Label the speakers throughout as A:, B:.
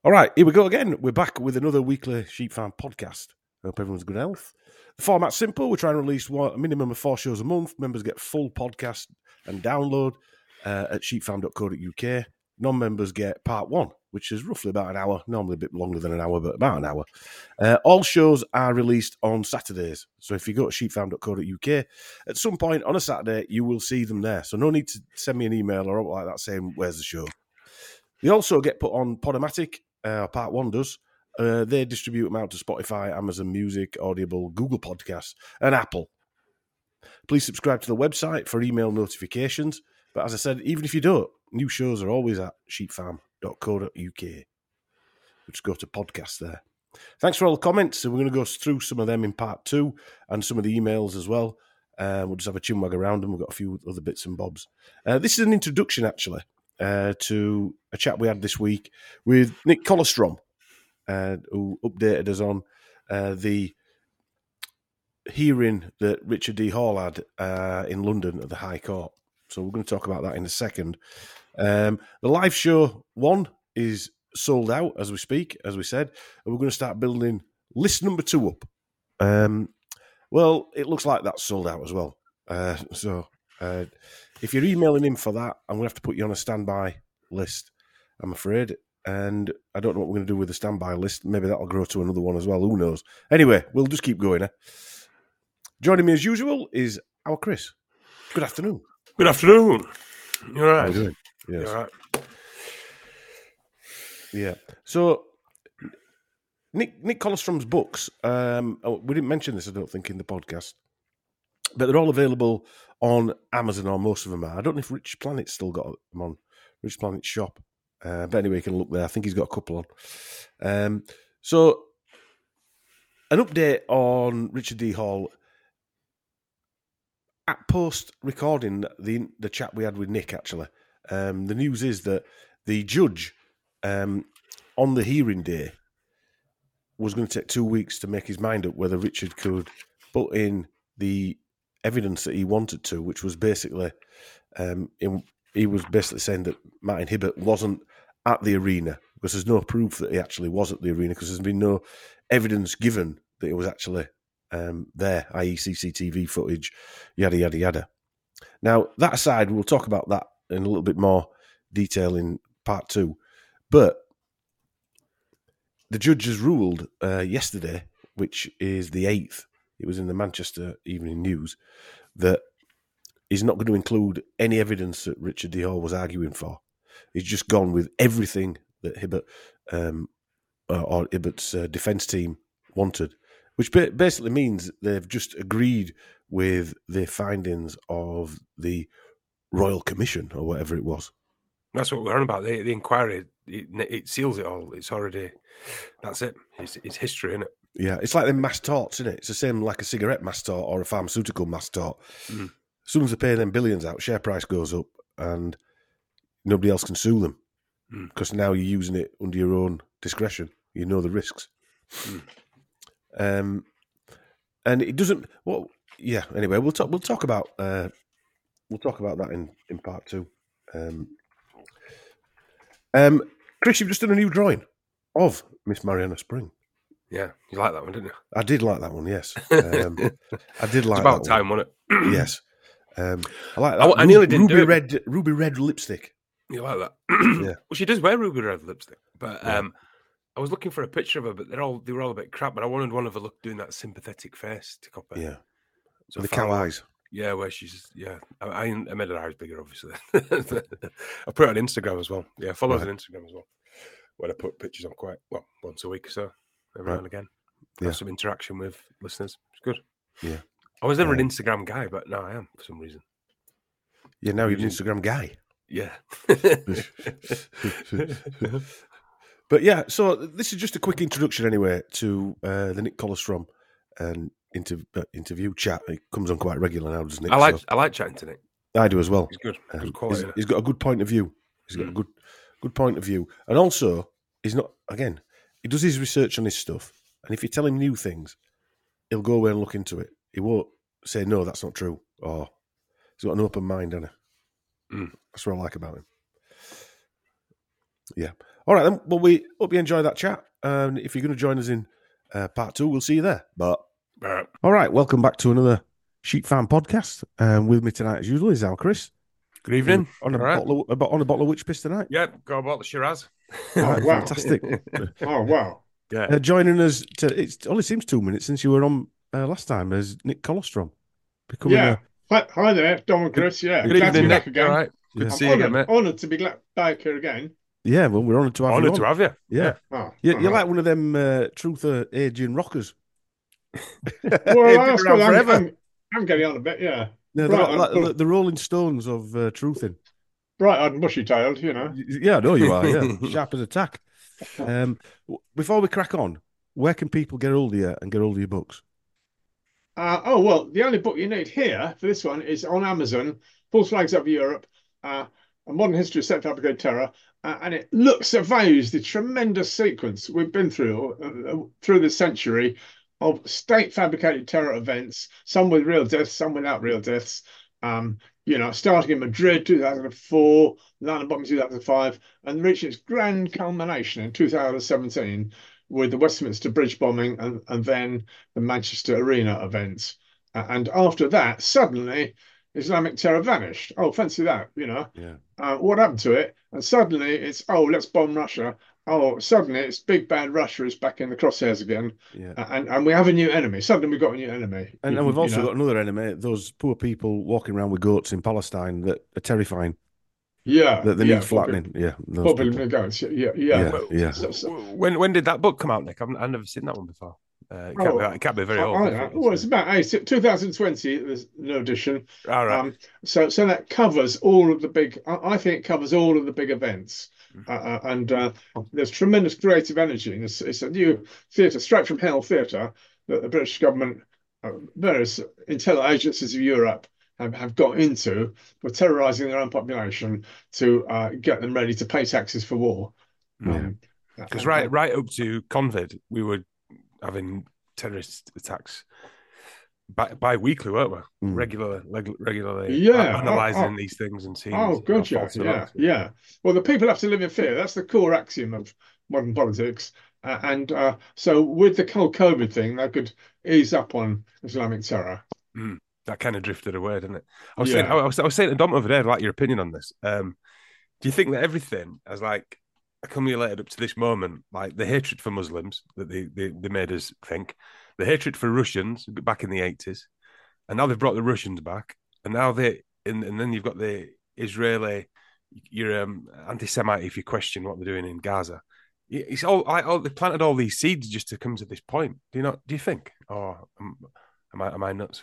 A: All right, here we go again. We're back with another weekly Sheep Farm podcast. I hope everyone's in good health. The format's simple. We're trying to release a minimum of 4 shows a month. Members get full podcast and download at sheepfarm.co.uk. Non-members get part 1, which is roughly about an hour, normally a bit longer than an hour, but about an hour. All shows are released on Saturdays. So if you go to sheepfarm.co.uk, at some point on a Saturday, you will see them there. So no need to send me an email or like that saying, where's the show? They also get put on Podomatic, part 1 does. They distribute them out to Spotify, Amazon Music, Audible, Google Podcasts, and Apple. Please subscribe to the website for email notifications. But as I said, even if you don't, new shows are always at sheepfarm.co.uk. Just go to podcasts there. Thanks for all the comments. And we're going to go through some of them in part 2 and some of the emails as well. We'll just have a chinwag around them. We've got a few other bits and bobs. This is an introduction, actually, to a chat we had this week with Nick Colostrom, who updated us on the hearing that Richard D. Hall had in London at the High Court. So we're going to talk about that in a second. The live show 1 is sold out as we speak, as we said, and we're going to start building list number 2 up. Well, it looks like that's sold out as well. So if you're emailing in for that, I'm going to have to put you on a standby list, I'm afraid. And I don't know what we're going to do with the standby list. Maybe that'll grow to another one as well. Who knows? Anyway, we'll just keep going. Joining me as usual is our Chris. Good afternoon.
B: Good afternoon. You all right?
A: How are you doing? Yes.
B: You all right?
A: Yeah. So, Nick Colostrom's books, we didn't mention this, I don't think, in the podcast, but they're all available on Amazon, or most of them are. I don't know if Rich Planet's still got them on Rich Planet's shop. But anyway, you can look there. I think he's got a couple on. So, an update on Richard D. Hall. At post-recording the chat we had with Nick, actually, the news is that the judge on the hearing day was going to take 2 weeks to make his mind up whether Richard could put in the evidence that he wanted to, which was basically, he was basically saying that Martin Hibbert wasn't at the arena, because there's no proof that he actually was at the arena, because there's been no evidence given that he was actually there, i.e. CCTV footage, yada, yada, yada. Now, that aside, we'll talk about that in a little bit more detail in part 2. But the judge has ruled yesterday, which is the 8th, it was in the Manchester Evening News, that he's not going to include any evidence that Richard D. Hall was arguing for. He's just gone with everything that Hibbert or Hibbert's defence team wanted, which basically means they've just agreed with the findings of the Royal Commission, or whatever it was.
B: That's what we're on about. The inquiry, it seals it all. It's already, that's it. It's history, isn't it?
A: Yeah, it's like them mass torts, isn't it? It's the same like a cigarette mass tort or a pharmaceutical mass tort. Mm. As soon as they pay them billions out, share price goes up and nobody else can sue them, because now you're using it under your own discretion. You know the risks. And it doesn't. Well, yeah. Anyway, we'll talk about that in part 2. Chris, you've just done a new drawing of Miss Mariana Spring.
B: Yeah, you like that one, didn't you?
A: I did like that one. Yes, I did like.
B: It's about
A: that
B: time,
A: one.
B: wasn't it?
A: Yes, I like that.
B: I nearly didn't do it.
A: Ruby red lipstick.
B: You like that?
A: Yeah.
B: Well, she does wear ruby red lipstick, but I was looking for a picture of her, but they were all a bit crap. But I wanted one of her doing that sympathetic face to copy.
A: Yeah,
B: so
A: the cow eyes.
B: Yeah, where she's I made her eyes bigger, obviously. I put it on Instagram as well. Yeah, follow us on Instagram as well, where I put pictures on quite once a week or so, every now and again. Have some interaction with listeners. It's good.
A: Yeah,
B: I was never an Instagram guy, but now I am for some reason.
A: Yeah, now you're an Instagram guy.
B: Yeah.
A: But yeah, so this is just a quick introduction anyway to the Nick Colostrom and interview chat. It comes on quite regular now, doesn't it?
B: I like chatting to Nick.
A: I do as well.
B: He's good. Good quality.
A: He's got a good point of view. He's got a good point of view. And also, he's not, again, he does his research on his stuff. And if you tell him new things, he'll go away and look into it. He won't say, no, that's not true. Or he's got an open mind, hasn't he? That's what I like about him. Yeah. All right, then. Well, we hope you enjoy that chat. And if you're going to join us in part 2, we'll see you there. But all right, welcome back to another Sheep Farm podcast. With me tonight, as usual, is Al Chris.
B: Good evening.
A: On a bottle of which piss tonight?
B: Yeah, go about the Shiraz.
A: Oh, wow. Fantastic.
C: Oh, wow.
B: Yeah.
A: Joining us, it only seems 2 minutes since you were on last time, as Nick Colostrom.
C: Hi there, Dom and Chris. Yeah,
B: good
C: glad to
B: evening,
C: be
B: Nick.
C: back again.
B: All right. Good to see you again, mate.
C: Honoured to be back here again.
A: Yeah, well, we're honoured to have you.
B: Honoured to have you.
A: Yeah.
C: Oh,
A: You're like one of them truther aging rockers.
C: Well, I'm getting on a bit, yeah.
A: No, like the Rolling Stones of truthing.
C: Bright-eyed and bushy-tailed, you know.
A: Yeah, I know you are, yeah. Sharp as a tack. Before we crack on, where can people get hold of you and get hold of your books?
C: Well, the only book you need here for this one is on Amazon, False Flags Over Europe, A Modern History of State Fabricated Terror, and it surveys the tremendous sequence we've been through the century of state-fabricated terror events, some with real deaths, some without real deaths, starting in Madrid, 2004, London bombing 2005, and reaching its grand culmination in 2017 with the Westminster Bridge bombing and then the Manchester Arena events. And after that, suddenly, Islamic terror vanished. Oh, fancy that, Yeah. What happened to it? And suddenly it's, let's bomb Russia. Oh, suddenly it's big bad Russia is back in the crosshairs again. Yeah. And we have a new enemy. Suddenly we've got a new enemy.
A: And we've also got another enemy, those poor people walking around with goats in Palestine that are terrifying.
C: Yeah.
A: That they need flattening. Yeah.
C: Popular goats. Yeah.
B: When did that book come out, Nick? I've never seen that one before. It can't be very old.
C: Well, it's about 2020. There's no edition.
B: All right.
C: So that covers all of the big. I think it covers all of the big events, and there's tremendous creative energy. It's a new theatre, straight from hell theatre that the British government, various intel agencies of Europe have got into for terrorising their own population to get them ready to pay taxes for war.
B: Because right up to COVID, we were having terrorist attacks bi-weekly, weren't we? Regularly analysing these things and seeing.
C: Oh, good, yeah. Well, the people have to live in fear. That's the core axiom of modern politics. So with the whole COVID thing, they could ease up on Islamic terror.
B: That kind of drifted away, didn't it? I was saying to Dom over there, I'd like your opinion on this. Do you think that everything has accumulated up to this moment, like the hatred for Muslims that they made us think, the hatred for Russians back in the 80s, and now they've brought the Russians back, and now and then you've got the Israeli, you're anti-Semite if you question what they're doing in Gaza. It's all they planted all these seeds just to come to this point. Do you think? Or am I nuts?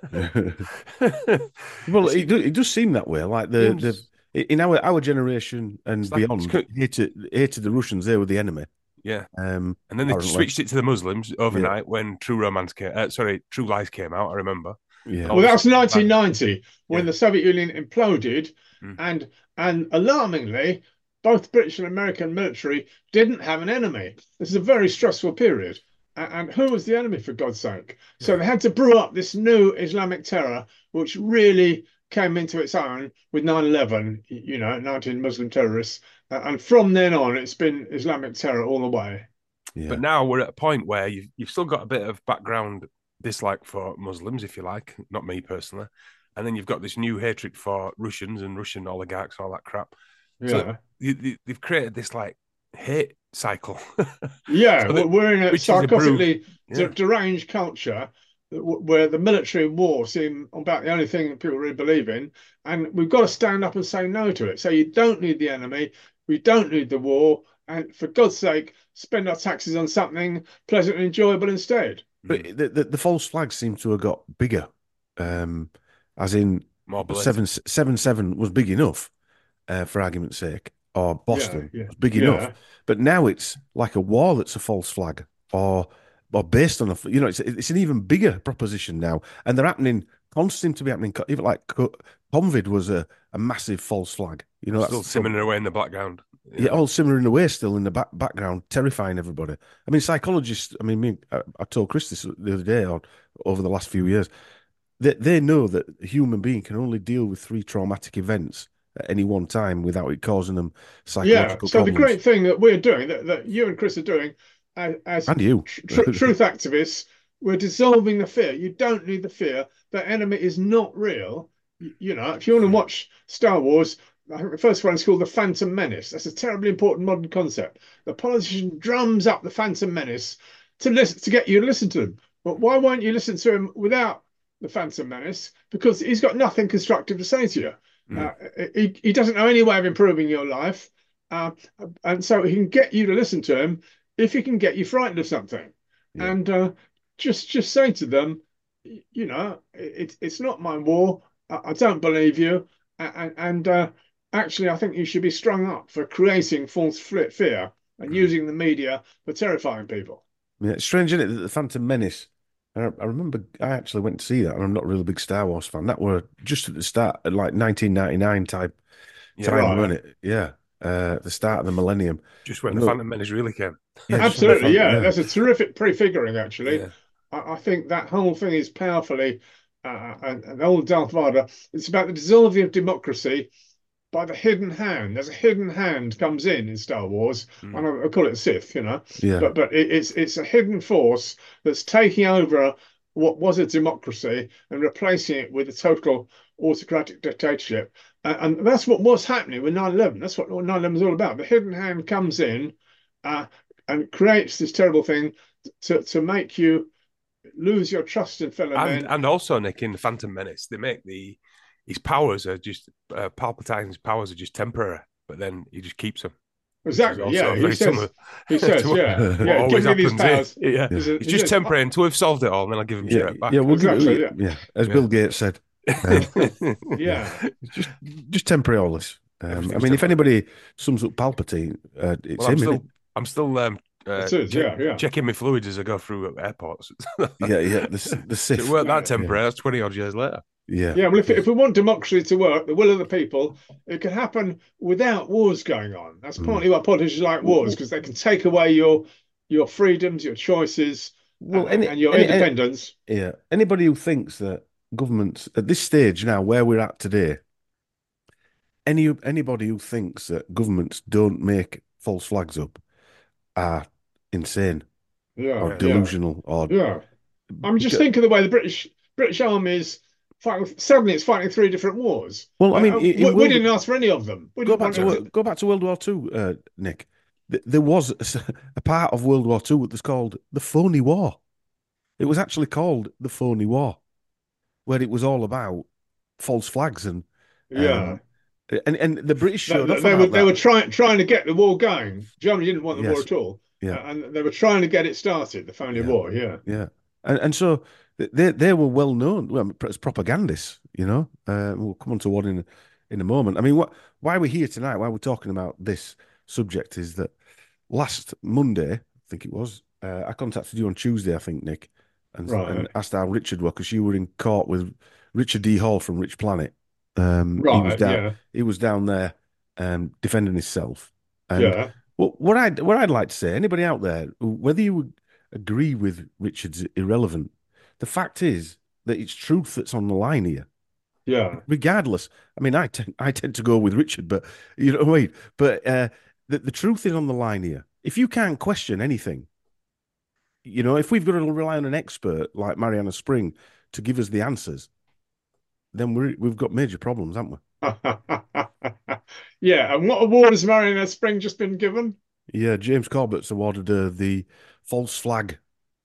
A: Well, it does seem that way. Like in our generation and beyond, hated the Russians. They were the enemy.
B: Yeah, and then they switched it to the Muslims overnight when True Lies came out. I remember.
C: Yeah. Well, that was 1990 when the Soviet Union imploded, and alarmingly, both British and American military didn't have an enemy. This is a very stressful period. And who was the enemy, for God's sake? So they had to brew up this new Islamic terror, which really came into its own with 9/11, 19 Muslim terrorists. And from then on, it's been Islamic terror all the way.
B: Yeah. But now we're at a point where you've still got a bit of background dislike for Muslims, if you like, not me personally. And then you've got this new hatred for Russians and Russian oligarchs and all that crap. Yeah. So they've created this hate cycle.
C: We're in a psychotically deranged culture where the military and war seem about the only thing that people really believe in, and we've got to stand up and say no to it. So you don't need the enemy, we don't need the war, and for God's sake, spend our taxes on something pleasant and enjoyable instead.
A: But the false flags seem to have got bigger, as in 7/7 was big enough, for argument's sake. Or Boston was big enough, but now it's like a war that's a false flag, or based on it's an even bigger proposition now, and they're happening. Seem to be happening. Even like COVID was a massive false flag.
B: Still simmering away in the background.
A: Yeah, all simmering away still in the background, terrifying everybody. I mean, psychologists. I mean, I told Chris this the other day, or over the last few years, they know that a human being can only deal with 3 traumatic events at any one time without it causing them
C: Yeah.
A: psychological
C: So the
A: problems.
C: great thing that we're doing, that you and Chris are doing, as
A: And you.
C: truth activists, we're dissolving the fear. You don't need the fear. The enemy is not real. You know, if you want to watch Star Wars, I think the first one is called The Phantom Menace. That's a terribly important modern concept. The politician drums up the Phantom Menace to get you to listen to him. But why won't you listen to him without the Phantom Menace? Because he's got nothing constructive to say to you. He doesn't know any way of improving your life. Uh, and so he can get you to listen to him if he can get you frightened of something.
A: Yeah.
C: And just say to them, you know, it's not my war. I don't believe you. And actually, I think you should be strung up for creating false fear and using the media for terrifying people.
A: Yeah, it's strange, isn't it, that the Phantom Menace. I remember I actually went to see that, and I'm not a really big Star Wars fan. That were just at the start, at like 1999 type time,
C: Right.
A: weren't it? Yeah, the start of the millennium.
B: Just when the Phantom Menace really came.
A: Yeah,
C: Absolutely, yeah. That's a terrific prefiguring, actually.
B: Yeah.
C: I think that whole thing is powerfully, and old Darth Vader, it's about the dissolving of democracy by the hidden hand. There's a hidden hand comes in Star Wars, and I call it Sith, you know.
A: Yeah.
C: But it's a hidden force that's taking over what was a democracy and replacing it with a total autocratic dictatorship. And that's what was happening with 9/11. That's what 9/11 was all about. The hidden hand comes in and creates this terrible thing to make you lose your trust in fellow men.
B: And also, Nick, in the Phantom Menace, they make his powers are just Palpatine's powers are just temporary, but then he just keeps them.
C: Exactly. Yeah.
B: He says,
C: yeah. Give me these powers.
B: Yeah. It's just temporary until we've solved it all, and then I'll give him straight back.
A: Yeah. We'll
C: Exactly,
A: give it, as Bill Gates said.
C: Yeah.
A: It's just temporary, all this. I mean, if anybody sums up Palpatine, it's him, isn't it?
B: I'm still checking my fluids as I go through airports.
A: The Sith.
B: It weren't that temporary. That's 20 odd years later.
A: Yeah.
C: Well, if we want democracy to work, the will of the people, it can happen without wars going on. That's partly why politicians like wars, because they can take away your freedoms, your choices, and your independence.
A: Anybody who thinks that governments at this stage now, where we're at today, anybody who thinks that governments don't make false flags up are insane or delusional.
C: I mean, just think of the way the British Army is fighting. Suddenly, it's fighting 3 different wars.
A: Well, I mean,
C: we didn't ask for any of them.
A: Go back to World War II, Nick. There was a part of World War II that was called the Phony War. It was actually called the Phony War, where it was all about false flags and the British showed off.
C: They were trying to get the war going. Germany didn't want the war at all.
A: Yeah,
C: and they were trying to get it started. The Phony War.
A: Yeah, and so they were well known as propagandists. You know, we'll come on to one in a moment. I mean, why we're here tonight, why we're talking about this subject, is that last Monday, I think it was, I contacted you on Tuesday, I think, Nick, and asked how Richard was, because you were in court with Richard D. Hall from Rich Planet. He was down there defending himself. And what I'd like to say, anybody out there, whether you would agree with Richard's irrelevant, the fact is that it's truth that's on the line here.
C: Yeah.
A: Regardless, I mean, I tend to go with Richard, but you know what I mean. But the truth is on the line here. If you can't question anything, you know, if we've got to rely on an expert like Mariana Spring to give us the answers, then we've got major problems, haven't we?
C: Yeah. And what award has Mariana Spring just been given?
A: Yeah, James Corbett's awarded the false flag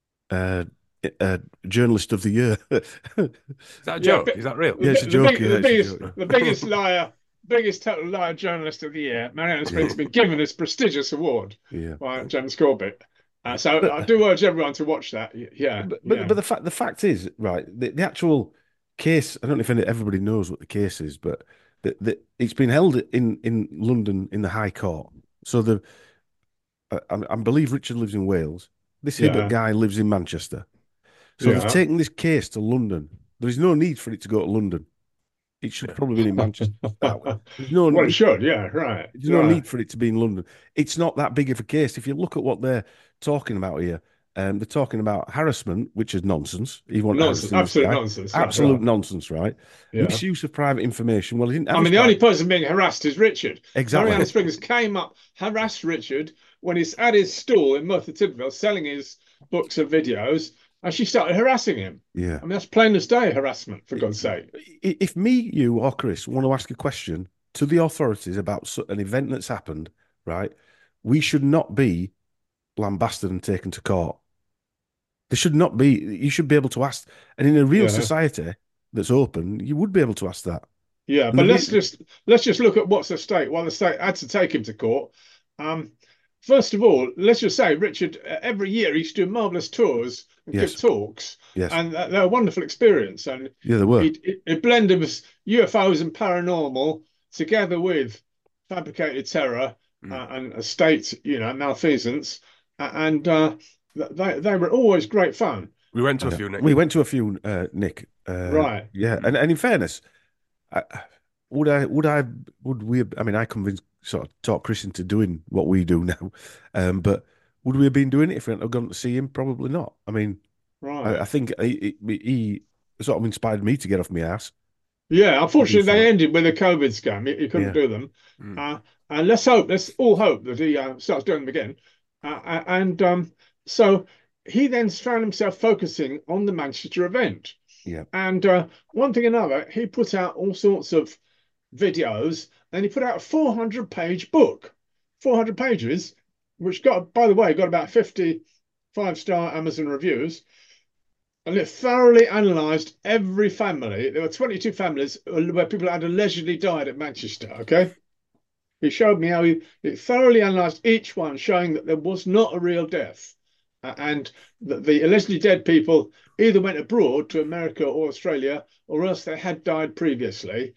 A: journalist of the year.
B: Is that a joke? Is that real?
A: Yeah, it's a joke.
C: The biggest liar, biggest total liar journalist of the year, Mariana Spring's been given this prestigious award by James Corbett. So I do urge everyone to watch that. Yeah,
A: but the fact is, right, the actual case, I don't know if everybody knows what the case is, but it's been held in London in the High Court. So I believe Richard lives in Wales. This Hibbert guy lives in Manchester. So they've taken this case to London. There is no need for it to go to London. It should probably be in Manchester.
C: It should, right.
A: There's no need for it to be in London. It's not that big of a case. If you look at what they're talking about here, They're talking about harassment, which is nonsense. He wanted
C: Nonsense,
A: harassing this
C: absolute
A: guy.
C: nonsense. Yeah,
A: Absolute nonsense, right?
C: yeah.
A: Misuse of private information. Well, he didn't have
C: I
A: his
C: mean, the only
A: private.
C: person being harassed is Richard. Marianne
A: Exactly.
C: Springs came up, harassed Richard when he's at his stall in Merthyr Tydfil selling his books and videos, and she started harassing him.
A: Yeah.
C: I mean, that's plain as day harassment, for God's sake.
A: If me, you, or Chris want to ask a question to the authorities about an event that's happened, right, we should not be lambasted and taken to court. There should not be. You should be able to ask. And in a real
C: Yeah,
A: society that's open, you would be able to ask that.
C: yeah.
A: And
C: But let's just look at what's at stake. Why the state had to take him to court. Um, First of all, let's just say Richard, every year he used to do marvelous tours and give
A: yes,
C: talks,
A: yes,
C: and they're a wonderful experience. And
A: yeah, there were.
C: he blended UFOs and paranormal together with fabricated terror and state, malfeasance, and they were always great fun.
B: We went to a few, Nick.
A: We went to a few, Nick.
C: Right.
A: Yeah, and in fairness, I, would we? I mean, I convinced sort of talk Chris into doing what we do now, but would we have been doing it if we hadn't have gone to see him? Probably not. I mean,
C: Right.
A: I think he sort of inspired me to get off my ass.
C: Yeah,
A: To do
C: unfortunately, they
A: something.
C: ended with a COVID scam. He couldn't
A: Yeah,
C: do them.
B: Mm.
C: And let's all hope that he starts doing them again. And so he then found himself focusing on the Manchester event.
A: yeah,
C: And one thing or another, he put out all sorts of videos, and he put out a 400-page book, 400 pages, which by the way, got about 50 five-star Amazon reviews. And it thoroughly analysed every family. There were 22 families where people had allegedly died at Manchester. Okay. He showed me how he thoroughly analysed each one, showing that there was not a real death. And that the allegedly dead people either went abroad to America or Australia, or else they had died previously.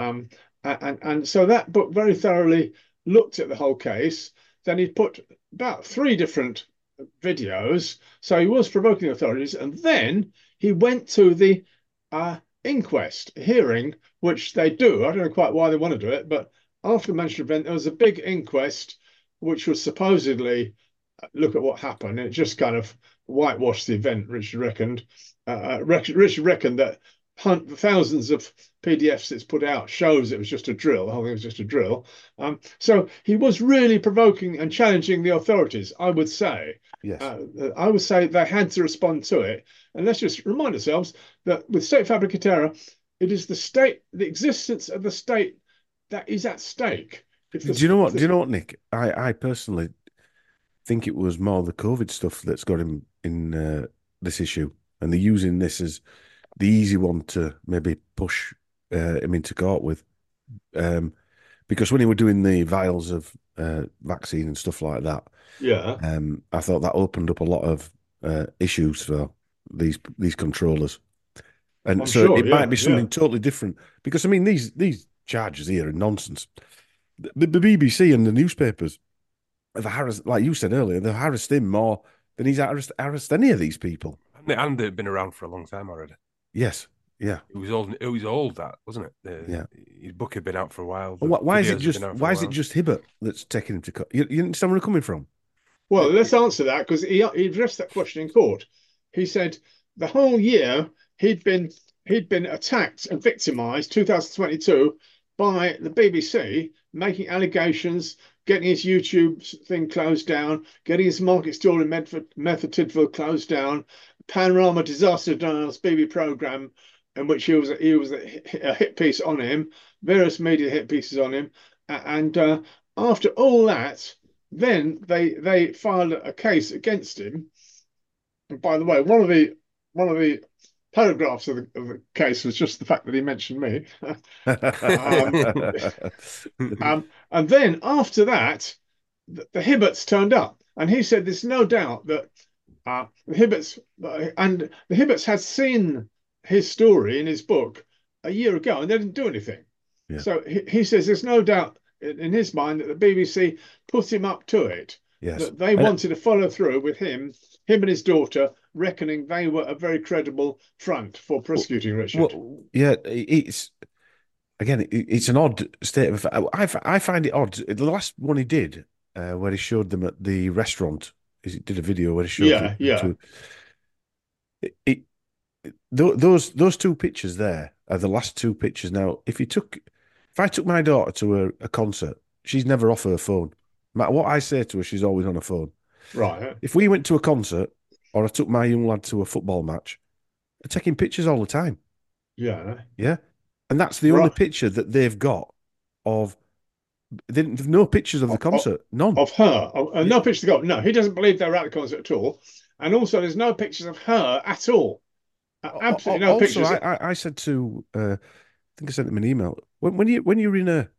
C: And so that book very thoroughly looked at the whole case. Then he put about 3 different videos. So he was provoking the authorities. And then he went to the inquest hearing, which they do. I don't know quite why they want to do it, but after the Manchester event, there was a big inquest, which was supposedly look at what happened. And it just kind of whitewashed the event, Richard reckoned. Richard reckoned that thousands of PDFs it's put out shows it was just a drill. The whole thing was just a drill. So he was really provoking and challenging the authorities, I would say.
A: yes.
C: I would say they had to respond to it. And let's just remind ourselves that with state fabricated terror, it is the state, the existence of the state that is at stake.
A: Do you know what? Do you know what, Nick? I personally think it was more the COVID stuff that's got him in this issue, and they're using this as the easy one to maybe push him into court with. Because when he were doing the vials of vaccine and stuff like that,
C: Yeah,
A: I thought that opened up a lot of issues for these controllers, and
C: I'm
A: so
C: sure.
A: it might
C: Yeah,
A: be
C: yeah.
A: something totally different. Because I mean, these charges here are nonsense. The BBC and the newspapers have harassed, like you said earlier, they've harassed him more than he's harassed any of these people.
B: And they've been around for a long time already.
A: Yes, yeah,
B: It was old. It was old, that wasn't it?
A: yeah.
B: His book had been out for a while.
A: Why is it just Hibbert that's taking him to court? You understand where I'm coming from?
C: Well, let's answer that because he addressed that question in court. He said the whole year he'd been attacked and victimised, 2022, by the BBC making allegations, getting his YouTube thing closed down, getting his market stall in Merthyr Tydfil closed down, Panorama Disaster Denials BB program, in which he was a hit piece on him, various media hit pieces on him, and after all that, then they filed a case against him. And by the way, one of the paragraphs of the case was just the fact that he mentioned me. And then after that, the Hibberts turned up, and he said there's no doubt that the Hibberts had seen his story in his book a year ago, and they didn't do anything.
A: Yeah.
C: So he says there's no doubt in his mind that the BBC put him up to it.
A: Yes,
C: That they wanted to follow through with him and his daughter, reckoning they were a very credible front for prosecuting Richard.
A: well, yeah. It's again, it's an odd state of. I find it odd. The last one he did, where he showed them at the restaurant he did a video where he shows
C: Yeah, yeah.
A: it, those two pictures there are the last two pictures. Now, if I took my daughter to a concert, she's never off her phone. No matter what I say to her, she's always on her phone.
C: Right.
A: If we went to a concert or I took my young lad to a football match, they're taking pictures all the time.
C: Yeah.
A: Yeah. And that's the only
C: Right.
A: picture that they've got of, they've no pictures of the concert. None.
C: Of her.
A: Yeah.
C: No pictures of God. No, he doesn't believe they were at the concert at all. And also, there's no pictures of her at all. Absolutely no
A: Also,
C: pictures.
A: I said to, I think I sent him an email. When you're in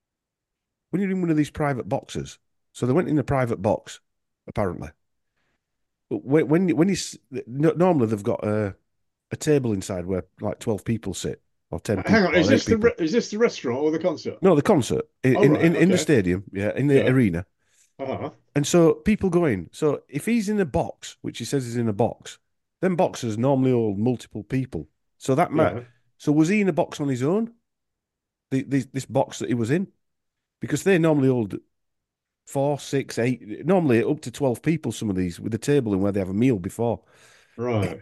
A: one of these private boxes, so they went in a private box, apparently. But normally they've got a table inside where like 12 people sit, or 10
C: Hang
A: people,
C: on,
A: or 8 people.
C: is this the restaurant or the concert?
A: No, the concert
C: Oh, right,
A: in the
C: okay.
A: stadium, yeah, in the
C: Yeah.
A: arena.
C: Uh-huh.
A: And so people go in. So if he's in a box, which he says is in a box, then boxes normally hold multiple people. So that might.
C: Yeah.
A: So was he in a box on his own? This box that he was in, because they normally hold 4, 6, 8, normally up to 12 people. Some of these with a table in where they have a meal before.
C: Right.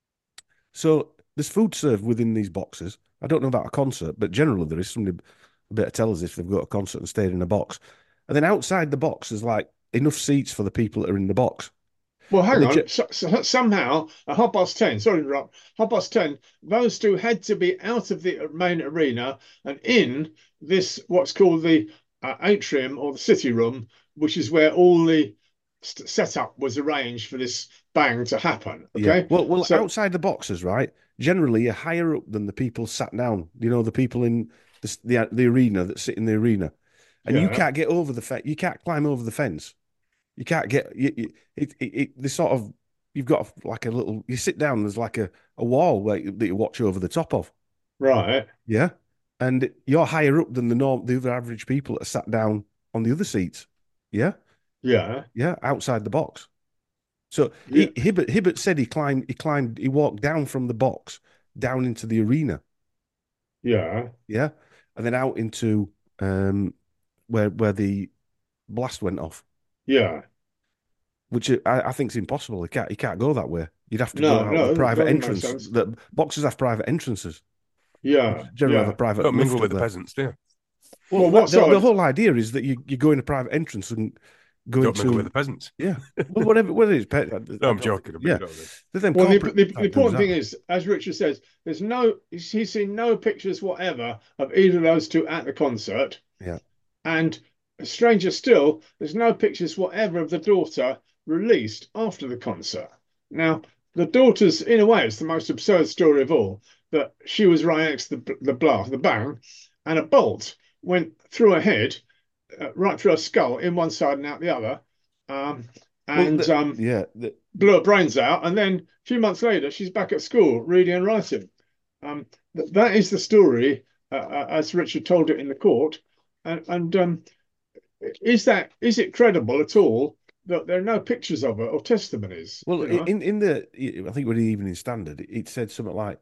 A: So there's food served within these boxes. I don't know about a concert, but generally there is. Somebody better tell us if they've got a concert and stayed in a box. And then outside the box, there's like enough seats for the people that are in the box.
C: Well, hang
A: And
C: on. Somehow, at 10:30, sorry to interrupt, 10:30, those two had to be out of the main arena and in this, what's called the atrium or the city room, which is where all the setup was arranged for this bang to happen.
A: yeah,
C: Okay.
A: well,
C: So,
A: outside the boxes, right? Generally, you're higher up than the people sat down. You know, the people in the arena that sit in the arena, and you
C: yeah,
A: can't get over the fence. You can't climb over the fence. You can't get the sort of you've got like a little. You sit down. There's like a wall that you watch over the top of.
C: right.
A: Yeah, and you're higher up than the other average people that are sat down on the other seats. Yeah,
C: Yeah.
A: yeah, outside the box. So
C: Yeah.
A: Hibbert said he walked down from the box down into the arena.
C: Yeah.
A: Yeah, and then out into where the blast went off,
C: Yeah.
A: which I think is impossible. He can't go that way. You'd have to go
C: No,
A: out
C: no,
A: the
C: it
A: private
C: doesn't make
A: entrance.
C: sense.
A: The boxes have private entrances.
C: Yeah.
A: Generally have a
C: Yeah.
A: private
B: Don't
A: lift
B: mingle
A: up
B: with the
A: there.
B: peasants, do you?
A: Well,
C: Well, what
A: the
C: side?
A: whole idea is that you go in a private entrance and go
B: Don't mingle with
A: into
B: the peasants.
A: yeah, well, whatever it is.
B: No, I'm joking. But
A: Yeah,
B: you know what I mean.
A: there's them
C: Well,
A: corporate
C: the
A: type dudes,
C: important thing
A: aren't
C: is, as Richard says, he's seen no pictures whatever of either of those two at the concert.
A: they? Yeah.
C: And stranger still, there's no pictures whatever of the daughter released after the concert. Now, the daughter's, in a way, it's the most absurd story of all, that she was right next to the bang, and a bolt went through her head, right through her skull, in one side and out the other. Um,
A: Well,
C: and
A: yeah,
C: blew her brains out. And then a few months later, she's back at school reading and writing. That is the story as Richard told it in the court. And is it credible at all that there are no pictures of her or testimonies?
A: well,
C: You know?
A: in the I think when the Evening Standard, it said something like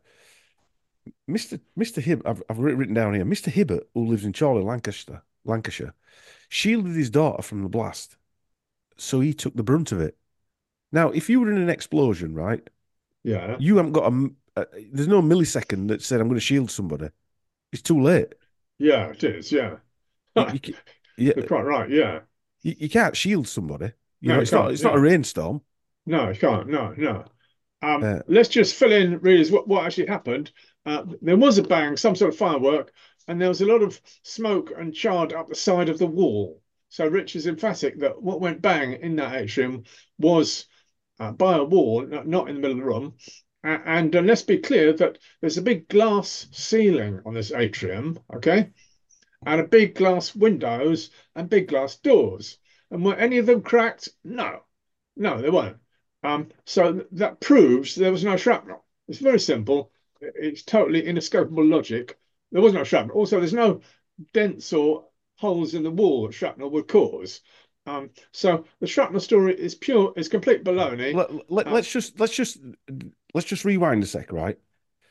A: Mr. Hibbert. I've written down here, Mr. Hibbert, who lives in Chorley, Lancashire, shielded his daughter from the blast, so he took the brunt of it. Now, if you were in an explosion, right,
C: Yeah,
A: you haven't got there's no millisecond that said I'm going to shield somebody. It's too late.
C: yeah, it is. Yeah,
A: You,
C: you're
A: you, yeah,
C: quite right. Yeah,
A: you can't shield somebody. You
C: no,
A: know,
C: you
A: it's not.
C: can't.
A: It's not a
C: Yeah,
A: rainstorm.
C: no, you can't. No, no.
A: Uh,
C: Let's just fill in, readers, what actually happened. There was a bang, some sort of firework, and there was a lot of smoke and charred up the side of the wall. So Rich is emphatic that what went bang in that atrium was by a wall, not in the middle of the room. And let's be clear that there's a big glass ceiling on this atrium, okay? And a big glass windows and big glass doors. And were any of them cracked? No, no, they weren't. So that proves there was no shrapnel. It's very simple. It's totally inescapable logic. There was no shrapnel. Also, there's no dents or holes in the wall that shrapnel would cause. So the shrapnel story is complete baloney.
A: let's just rewind a sec, right?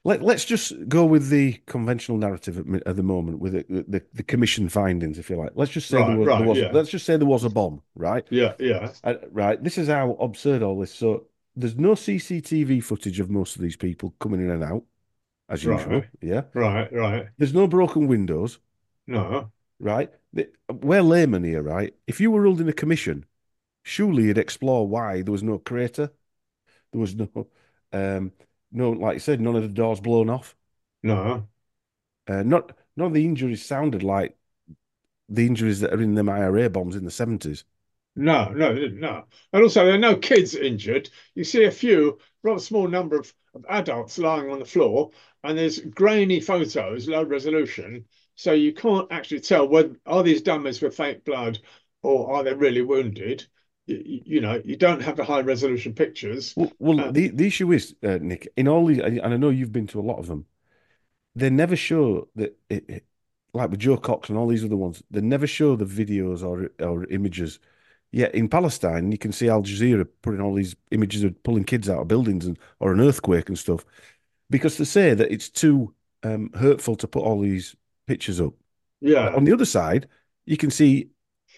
A: Let's just go with the conventional narrative at the moment, with the commission findings, if you like. Let's just say
C: Right, right, yeah,
A: let's just say there was a bomb, right?
C: yeah, yeah,
A: Right. This is how absurd all this. So there's no CCTV footage of most of these people coming in and out, as usual.
C: right,
A: Yeah.
C: right, right.
A: There's no broken windows,
C: No,
A: right? We're laymen here, right? If you were holding a commission, surely you'd explore why there was no crater. There was um, no, like you said, none of the doors blown off.
C: no.
A: Not none of the injuries sounded like the injuries that are in them IRA bombs in the 70s.
C: No, no, no. And also, there are no kids injured. You see a few, rather small number of adults lying on the floor, and there's grainy photos, low resolution. So you can't actually tell whether are these dummies with fake blood or are they really wounded. You know, you don't have the high resolution pictures.
A: Well,
C: Uh,
A: the issue is, Nick, in all these, and I know you've been to a lot of them, they never show that like with Joe Cox and all these other ones, they never show the videos or images. Yet in Palestine, you can see Al Jazeera putting all these images of pulling kids out of buildings and or an earthquake and stuff because they say that it's too hurtful to put all these pictures up. But
C: yeah,
A: on the other side, you can see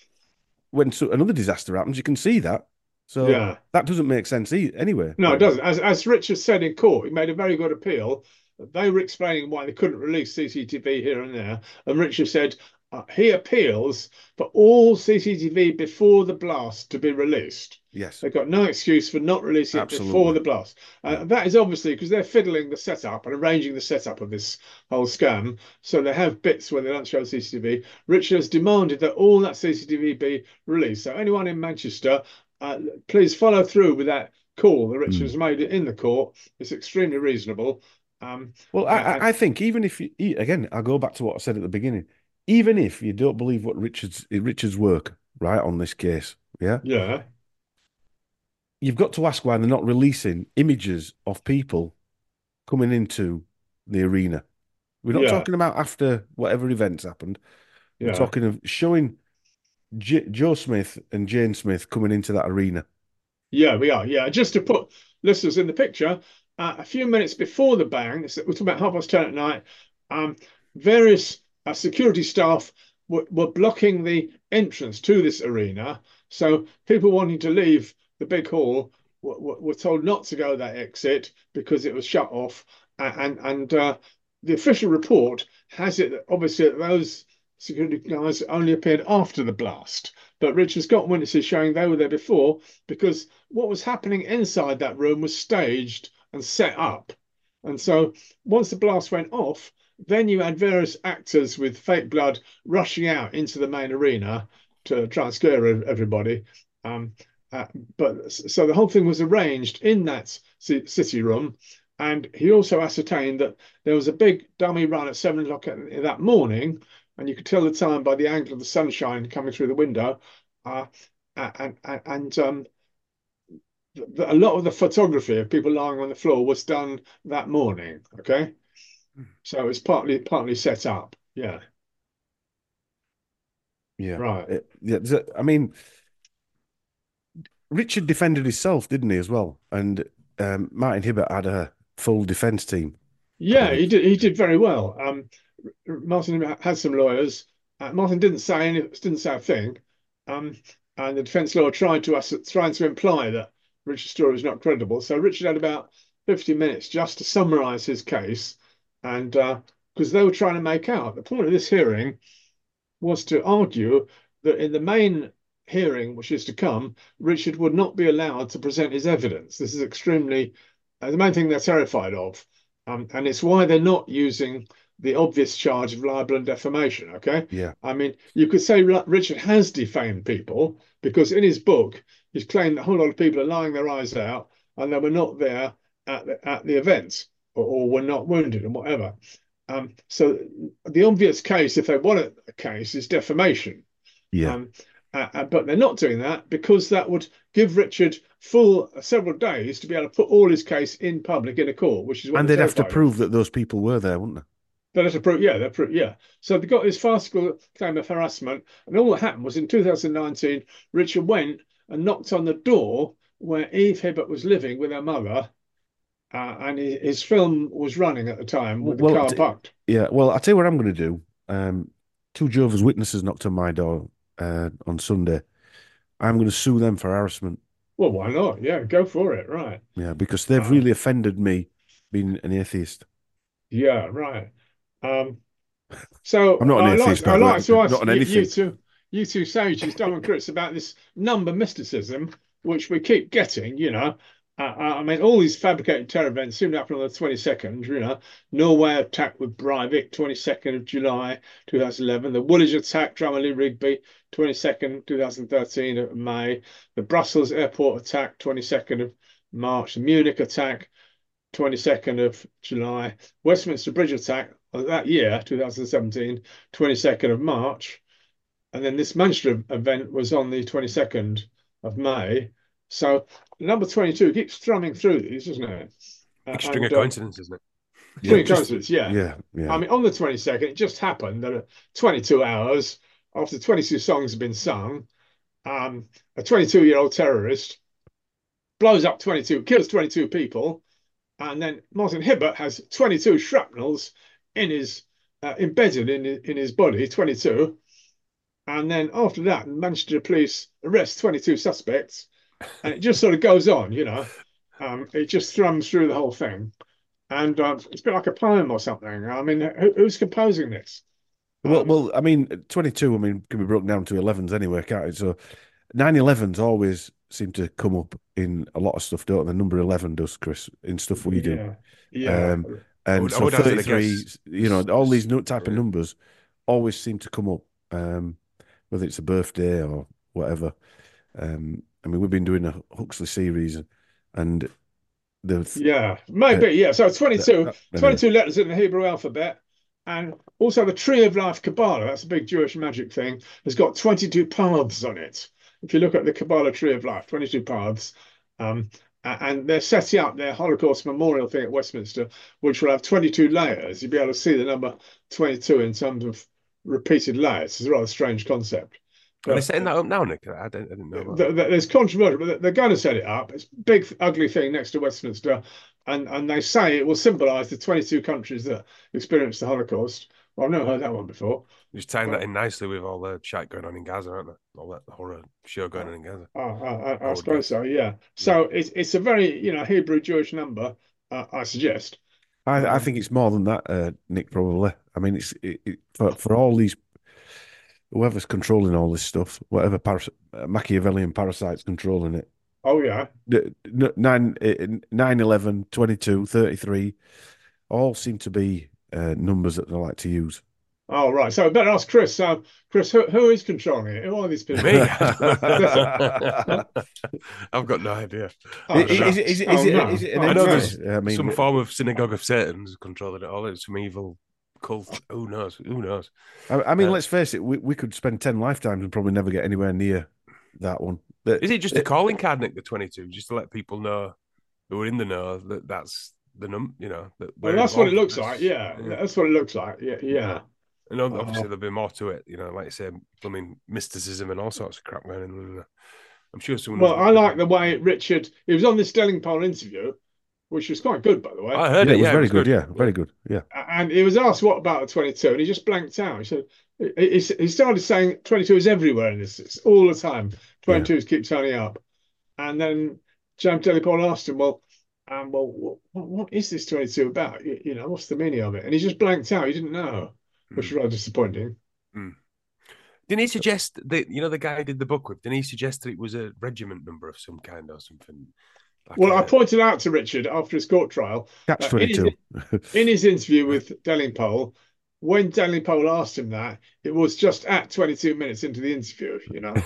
A: when another disaster happens, you can see that. So
C: yeah.
A: that doesn't make sense anyway.
C: No, it doesn't. As Richard said in court, he made a very good appeal. They were explaining why they couldn't release CCTV here and there, and Richard said he appeals for all CCTV before the blast to be released.
A: Yes,
C: They've got no excuse for not releasing it before
A: absolutely.
C: the blast.
A: Yeah.
C: That is obviously because they're fiddling the setup and arranging the setup of this whole scam. So they have bits where they don't show CCTV. Richard has demanded that all that CCTV be released. So anyone in Manchester, please follow through with that call that Richard
A: Mm.
C: has made in the court. It's extremely reasonable.
A: Well,
C: And
A: I think even if you, again, I'll go back to what I said at the beginning. Even if you don't believe what Richard's work, right, on this case, yeah,
C: yeah,
A: you've got to ask why they're not releasing images of people coming into the arena. We're not
C: yeah,
A: talking about after whatever events happened. We're
C: yeah.
A: talking of showing Joe Smith and Jane Smith coming into that arena.
C: Yeah, we are. Yeah, just to put listeners in the picture, a few minutes before the bang, we're talking about 10:30 at night, um, various security staff were blocking the entrance to this arena. So people wanting to leave the big hall were told not to go that exit because it was shut off. And the official report has it that obviously that those security guys only appeared after the blast. But Richard's got witnesses showing they were there before because what was happening inside that room was staged and set up. And so once the blast went off, then you had various actors with fake blood rushing out into the main arena to try and scare everybody. Um, uh, but so the whole thing was arranged in that city room. And he also ascertained that there was a big dummy run at 7 o'clock that morning, and you could tell the time by the angle of the sunshine coming through the window. Uh, and a lot of the photography of people lying on the floor was done that morning. Okay, so it's partly set up. Yeah,
A: Yeah.
C: right.
A: Yeah. I mean, Richard defended himself, didn't he, as well? And Martin Hibbert had a full defense team
C: Yeah,
A: coming in.
C: he did very well. Martin had some lawyers. Martin didn't say a thing. Um, and the defence lawyer trying to imply that Richard's story was not credible. So Richard had about 50 minutes just to summarise his case, and because they were trying to make out the point of this hearing was to argue that in the main hearing, which is to come, Richard would not be allowed to present his evidence. This is extremely the main thing they're terrified of, and it's why they're not using the obvious charge of libel and defamation. Okay,
A: Yeah.
C: I mean, you could say Richard has defamed people because in his book he's claimed that a whole lot of people are lying their eyes out and they were not there at the event or were not wounded and whatever. So the obvious case, if they want a case, is defamation.
A: Yeah.
C: Um, but they're not doing that because that would give Richard full several days to be able to put all his case in public in a court, which is what
A: And
C: they're
A: they'd have to
C: terrified of.
A: prove that those people were there, wouldn't
C: They'll have to prove, yeah, they're prove, yeah. So they got his farcical claim of harassment, and all that happened was in 2019, Richard went and knocked on the door where Eve Hibbert was living with her mother, and his film was running at the time with the
A: Well,
C: car parked.
A: yeah. Well, I'll tell you what I'm going to do. Two Jehovah's Witnesses knocked on my door on Sunday. I'm going to sue them for harassment.
C: Well, why not? Yeah, go for it. Right.
A: Yeah, because they've
C: Uh,
A: really offended me being an atheist.
C: yeah, right. Um, so
A: I'm not an atheist, by
C: I
A: the way.
C: like to ask
A: Not on
C: you
A: anything.
C: two, sages, Dom and Chris, about this number mysticism, which we keep getting. I mean, all these fabricated terror events seem to happen on the 22nd. Norway attack with Breivik, 22nd of July, 2011. The Woolwich attack, Drummerley Rigby, 22nd, 2013 of May. The Brussels airport attack, 22nd of March. The Munich attack, 22nd of July. Westminster Bridge attack that year, 2017, 22nd of March. And then this Manchester event was on the 22nd of May. So number 22 keeps thrumming through these, doesn't it?
B: Big string of coincidences, isn't it?
A: Yeah,
C: Coincidence, yeah.
A: Yeah.
C: I mean, on the 22nd, it just happened that at 22 hours after 22 songs had been sung, a 22-year-old terrorist blows up 22, kills 22 people, and then Martin Hibbert has 22 shrapnels in his embedded in his body, 22. And then after that, Manchester police arrest 22 suspects, and it just sort of goes on. It just thrums through the whole thing, and it's a bit like a poem or something. I mean, who's composing this?
A: Well, I mean, 22, I mean, can be broken down to 11s anyway, can't it? So 9/11s always seem to come up in a lot of stuff, don't they? The number 11 does, Chris, in stuff we do.
C: Yeah, yeah.
A: And
B: I
A: so
B: would hazard a
A: 33,
B: guess.
A: all these type of numbers always seem to come up, whether it's a birthday or whatever. I mean, we've been doing a Huxley series, and
C: Yeah, maybe. Yeah. So 22,
A: anyway.
C: 22 letters in the Hebrew alphabet. And also the Tree of Life Kabbalah, that's a big Jewish magic thing, has got 22 paths on it. If you look at the Kabbalah Tree of Life, 22 paths. And they're setting up their Holocaust memorial thing at Westminster, which will have 22 layers. You'll be able to see the number 22 in terms of repeated layers. It's a rather strange concept.
B: Are they
C: But
B: setting that up now, Nick? I didn't know about that.
C: there's controversy, but they're going to set it up. It's a big, ugly thing next to Westminster, and they say it will symbolise the 22 countries that experienced the Holocaust. Well, I've never heard that one before.
B: Just tying that in nicely with all the chat going on in Gaza, aren't they? All that horror show going on in Gaza.
C: I suppose so. Yeah. So it's a very Hebrew Jewish number. I suggest.
A: I think it's more than that, Nick. Probably. I mean, it's for all these whoever's controlling all this stuff, whatever Machiavellian parasite's controlling it.
C: Oh yeah.
A: 9/11, 22, 33, all seem to be numbers that they like to use.
C: Oh right. So I better ask Chris. Chris, who is controlling it? Who are these people?
B: Me? I've got no idea.
A: Is it an
B: I know
A: entity?
B: there's
A: I mean,
B: some form of synagogue of Satan's controlling it all. It's some evil cult. Who knows? Who knows?
A: I mean, let's face it. We could spend 10 lifetimes and probably never get anywhere near that one.
B: Is it just a calling card, Nick? The 22, just to let people know who are in the know that that's the number.
C: Well, that's what it looks like. Yeah, that's what it looks like. Yeah.
B: And obviously there'll be more to it. Like you said, I mean, mysticism and all sorts of crap going on. I'm sure someone.
C: Well, I like the way Richard. He was on this Delingpole interview, which was quite good, by the way.
B: I heard it.
A: It was very good. Yeah, very good. Yeah.
C: And he was asked what about the 22, and he just blanked out. He said he started saying 22 is everywhere in this. It's all the time. 22s keep turning up, and then James Delingpole asked him, well, what is this 22 about? What's the meaning of it? And he just blanked out. He didn't know, which was rather disappointing.
B: Didn't he suggest that the guy who did the book with? Didn't he suggest that it was a regiment number of some kind or something?
C: I pointed out to Richard after his court trial,
A: Catch 22.
C: in his interview with Delingpole, when Delingpole asked him that, it was just at 22 minutes into the interview.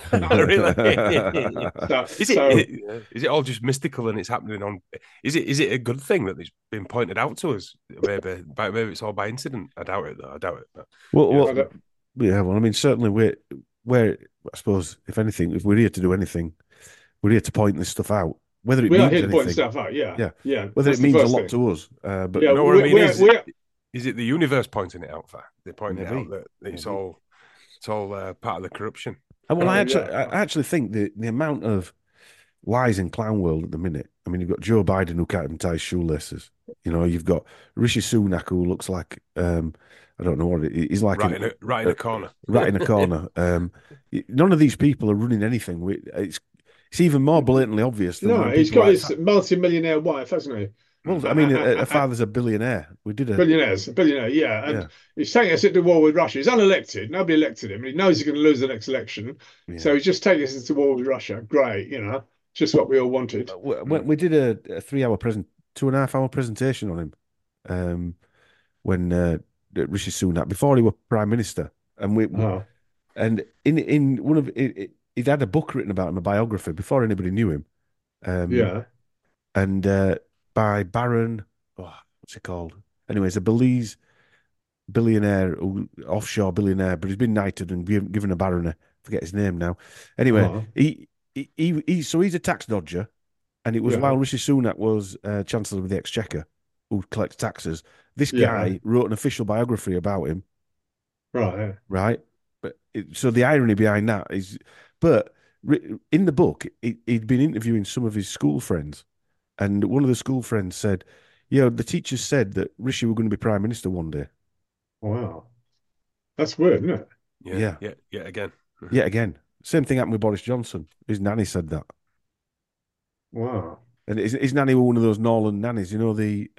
B: Really? Is it all just mystical and it's happening on? Is it a good thing that it's been pointed out to us? Maybe it's all by incident. I doubt it, though. I doubt it.
A: But... Well, I mean, certainly we're I suppose, if anything, if we're here to do anything, we're here to point this stuff out. Whether it means anything,
C: to point stuff out, yeah.
A: Whether it means a lot to us, but
B: what I mean is it the universe pointing it out? They're pointing it out that it's all part of the corruption.
A: Well, I actually think the amount of lies in clown world at the minute. I mean, you've got Joe Biden who can't even tie his shoelaces. You know, you've got Rishi Sunak who looks like I don't know what he's like
B: right in a corner.
A: right in a corner. None of these people are running anything. It's even more blatantly obvious than
C: No,
A: when
C: he's
A: people
C: got
A: like
C: his multi-millionaire wife, hasn't he?
A: well, I mean, a father's a billionaire. We did a
C: Billionaire, yeah. And
A: yeah,
C: he's taking us into war with Russia. He's unelected. Nobody elected him. He knows he's going to lose the next election.
A: yeah.
C: So he's just taking us into war with Russia. Great, just what we all wanted.
A: When we did a 3 hour 2.5 hour presentation on him, when Rishi Sunak before he was prime minister, and
C: Oh,
A: and in one of he'd had a book written about him, a biography before anybody knew him, um,
C: yeah.
A: and by Baron, what's it called? Anyway, it's a Belize billionaire, offshore billionaire, but he's been knighted and given a baron. Forget his name now. Anyway,
C: Oh,
A: so he's a tax dodger, and it was
C: yeah.
A: while Rishi Sunak was Chancellor of the Exchequer, who collects taxes. This
C: Yeah.
A: guy wrote an official biography about him,
C: Right.
A: right? But so the irony behind that is, but in the book, he'd been interviewing some of his school friends, and one of the school friends said, "Yeah, the teachers said that Rishi were going to be prime minister one day."
C: Wow. That's weird, isn't it?
A: Yeah,
B: Yeah. Again.
A: yet again, same thing happened with Boris Johnson. His nanny said that,
C: Wow.
A: and his nanny were one of those Norland nannies, you know,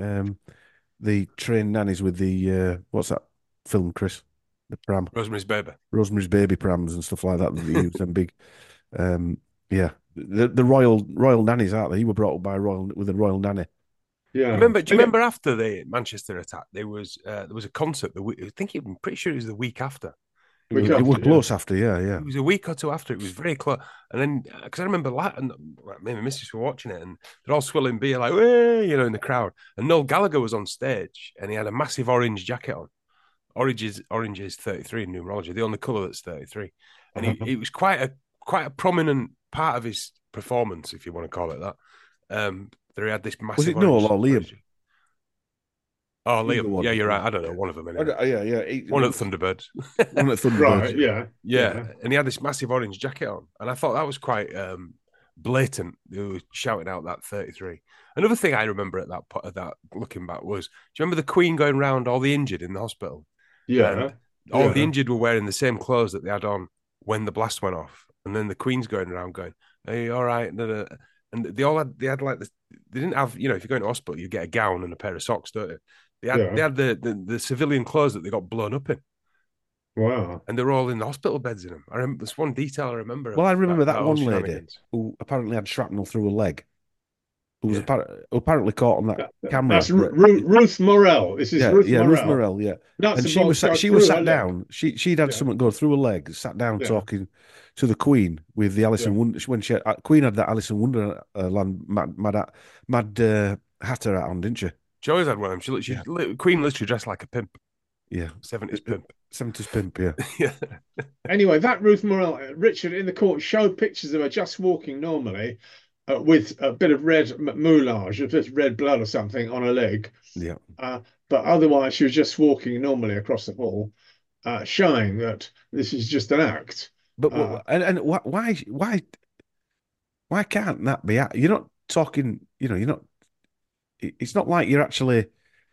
A: the trained nannies with the what's that film, Chris? The pram,
B: Rosemary's Baby.
A: Rosemary's Baby prams and stuff like that. That they use them big, yeah, the royal nannies, aren't they? You were brought up by a royal with a royal nanny.
C: Yeah.
B: Do you remember after the Manchester attack, there was a concert. I think I'm pretty sure it was the week after.
C: Week
A: It was
C: after,
A: close after, yeah.
B: It was a week or two after. It was very close. And then, because I remember, and me and my missus were watching it, and they're all swilling beer, like, "Way," in the crowd. And Noel Gallagher was on stage, and he had a massive orange jacket on. Orange is 33 in numerology, the only colour that's 33. And it was quite a prominent part of his performance, if you want to call it that. There he had this massive.
A: Was it Noel or Liam?
B: Orange. Oh, Liam. Yeah, you're right. I don't know. One of them. Anyway.
A: Yeah.
B: One of the Thunderbirds.
A: One of the Thunderbirds.
C: Right, yeah.
B: Yeah, and he had this massive orange jacket on, and I thought that was quite blatant. He was shouting out that 33. Another thing I remember at that looking back was, do you remember the Queen going round all the injured in the hospital?
C: Yeah.
B: And all the injured were wearing the same clothes that they had on when the blast went off, and then the Queen's going around going, "Hey, all right," and they had like this. They didn't have, if you go into hospital, you get a gown and a pair of socks, don't you? They had the civilian clothes that they got blown up in.
C: Wow.
B: And they're all in the hospital beds in them. I remember there's one detail I remember.
A: Well, I remember that one lady
B: shenanigans.
A: who apparently had shrapnel through her leg, who was apparently caught on that camera.
C: That's Ruth Morel. This is Ruth Morel.
A: Ruth Morel, yeah. And she was sat down. She'd had something go through her leg, sat down talking to the Queen with the Alice in Wonder. When Queen had that Alice in Wonderland mad hatter hat on, didn't she?
B: She always had one of them. Queen literally dressed like a pimp.
A: Yeah.
B: 70s pimp.
A: 70s pimp, yeah.
B: Yeah.
C: Anyway, that Ruth Morel, Richard in the court showed pictures of her just walking normally with a bit of red moulage, a bit of red blood or something on her leg.
A: Yeah.
C: But otherwise, she was just walking normally across the hall, showing that this is just an act.
A: But why can't that be? You're not talking. You're not. It's not like you're actually.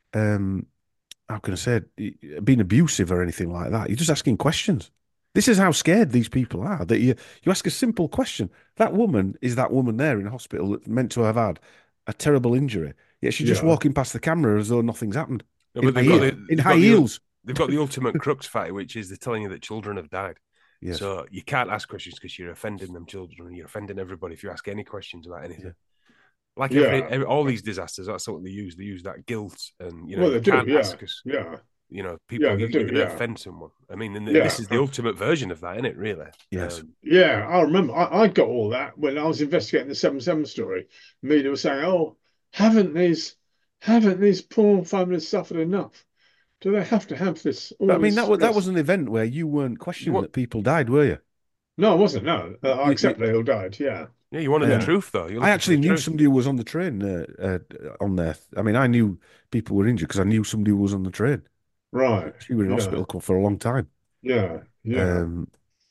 A: How can I say it, being abusive or anything like that? You're just asking questions. This is how scared these people are. That you ask a simple question. That woman is that woman there in hospital that's meant to have had a terrible injury. Yet she's just walking past the camera as though nothing's happened.
B: No, but
A: in high heels.
B: They've got the ultimate crux fight, which is they're telling you that children have died.
A: Yes.
B: So you can't ask questions because you're offending them children and you're offending everybody if you ask any questions about anything. Like all these disasters, that's what they use. They use that guilt, and you can't ask us. People you're going to offend someone. I mean, this is the ultimate version of that, isn't it? Really?
A: Yes.
C: I remember. I got all that when I was investigating the 7/7 story. Media was saying, "Oh, haven't these poor families suffered enough? Do they have to have this?"
A: I mean, that was an event where you weren't questioning that people died, were you?
C: No, I wasn't. No, I accept they all died. Yeah.
B: Yeah, you wanted the truth, though.
A: I actually knew somebody who was on the train on there. I mean, I knew people were injured because I knew somebody who was on the train.
C: Right.
A: She was in hospital for a long time.
C: Yeah.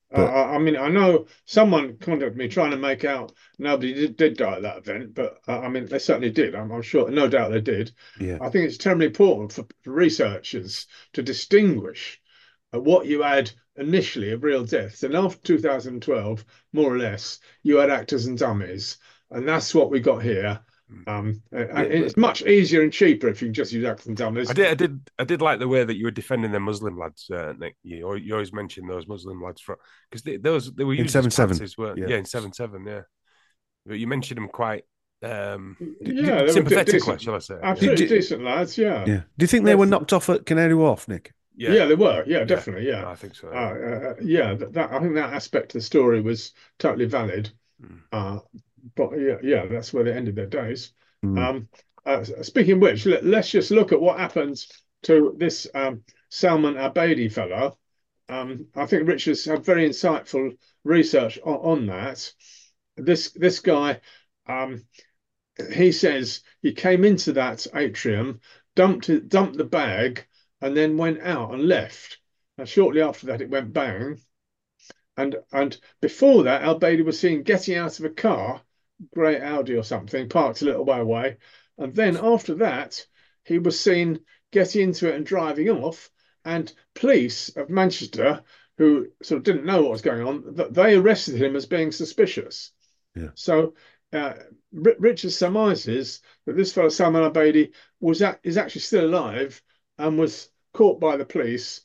A: But
C: I mean, I know someone contacted me trying to make out nobody did die at that event, but I mean, they certainly did. I'm sure, no doubt they did.
A: yeah,
C: I think it's terribly important for researchers to distinguish what you had initially of real deaths. And after 2012, more or less, you had actors and dummies. And that's what we got here. It's much easier and cheaper if you can just use actors and dummies.
B: I did like the way that you were defending the Muslim lads, Nick. You always mention those Muslim lads because they were
A: in
B: used
A: 7-7.
B: as weren't yeah, in 7-7, yeah. But you mentioned them quite
C: Yeah, they were
B: sympathetically,
C: decent,
B: shall I say?
C: absolutely decent lads. Yeah.
A: Do you think they were knocked off at Canary Wharf, Nick?
C: Yeah, they were. Yeah, definitely. Yeah,
B: I think so.
C: Yeah, I think that aspect of the story was totally valid. But yeah, that's where they ended their days. Speaking of which, let's just look at what happens to this Salman Abedi fellow. I think Richard's had very insightful research on that. This guy, he says he came into that atrium, dumped the bag, and then went out and left. And shortly after that, it went bang. And before that, Al Bailey was seen getting out of a car, grey Audi or something, parked a little way away. And then after that, he was seen getting into it and driving off. And police of Manchester, who sort of didn't know what was going on, they arrested him as being suspicious.
A: Yeah.
C: So Richard surmises that this fellow Salman Abedi is actually still alive and was caught by the police,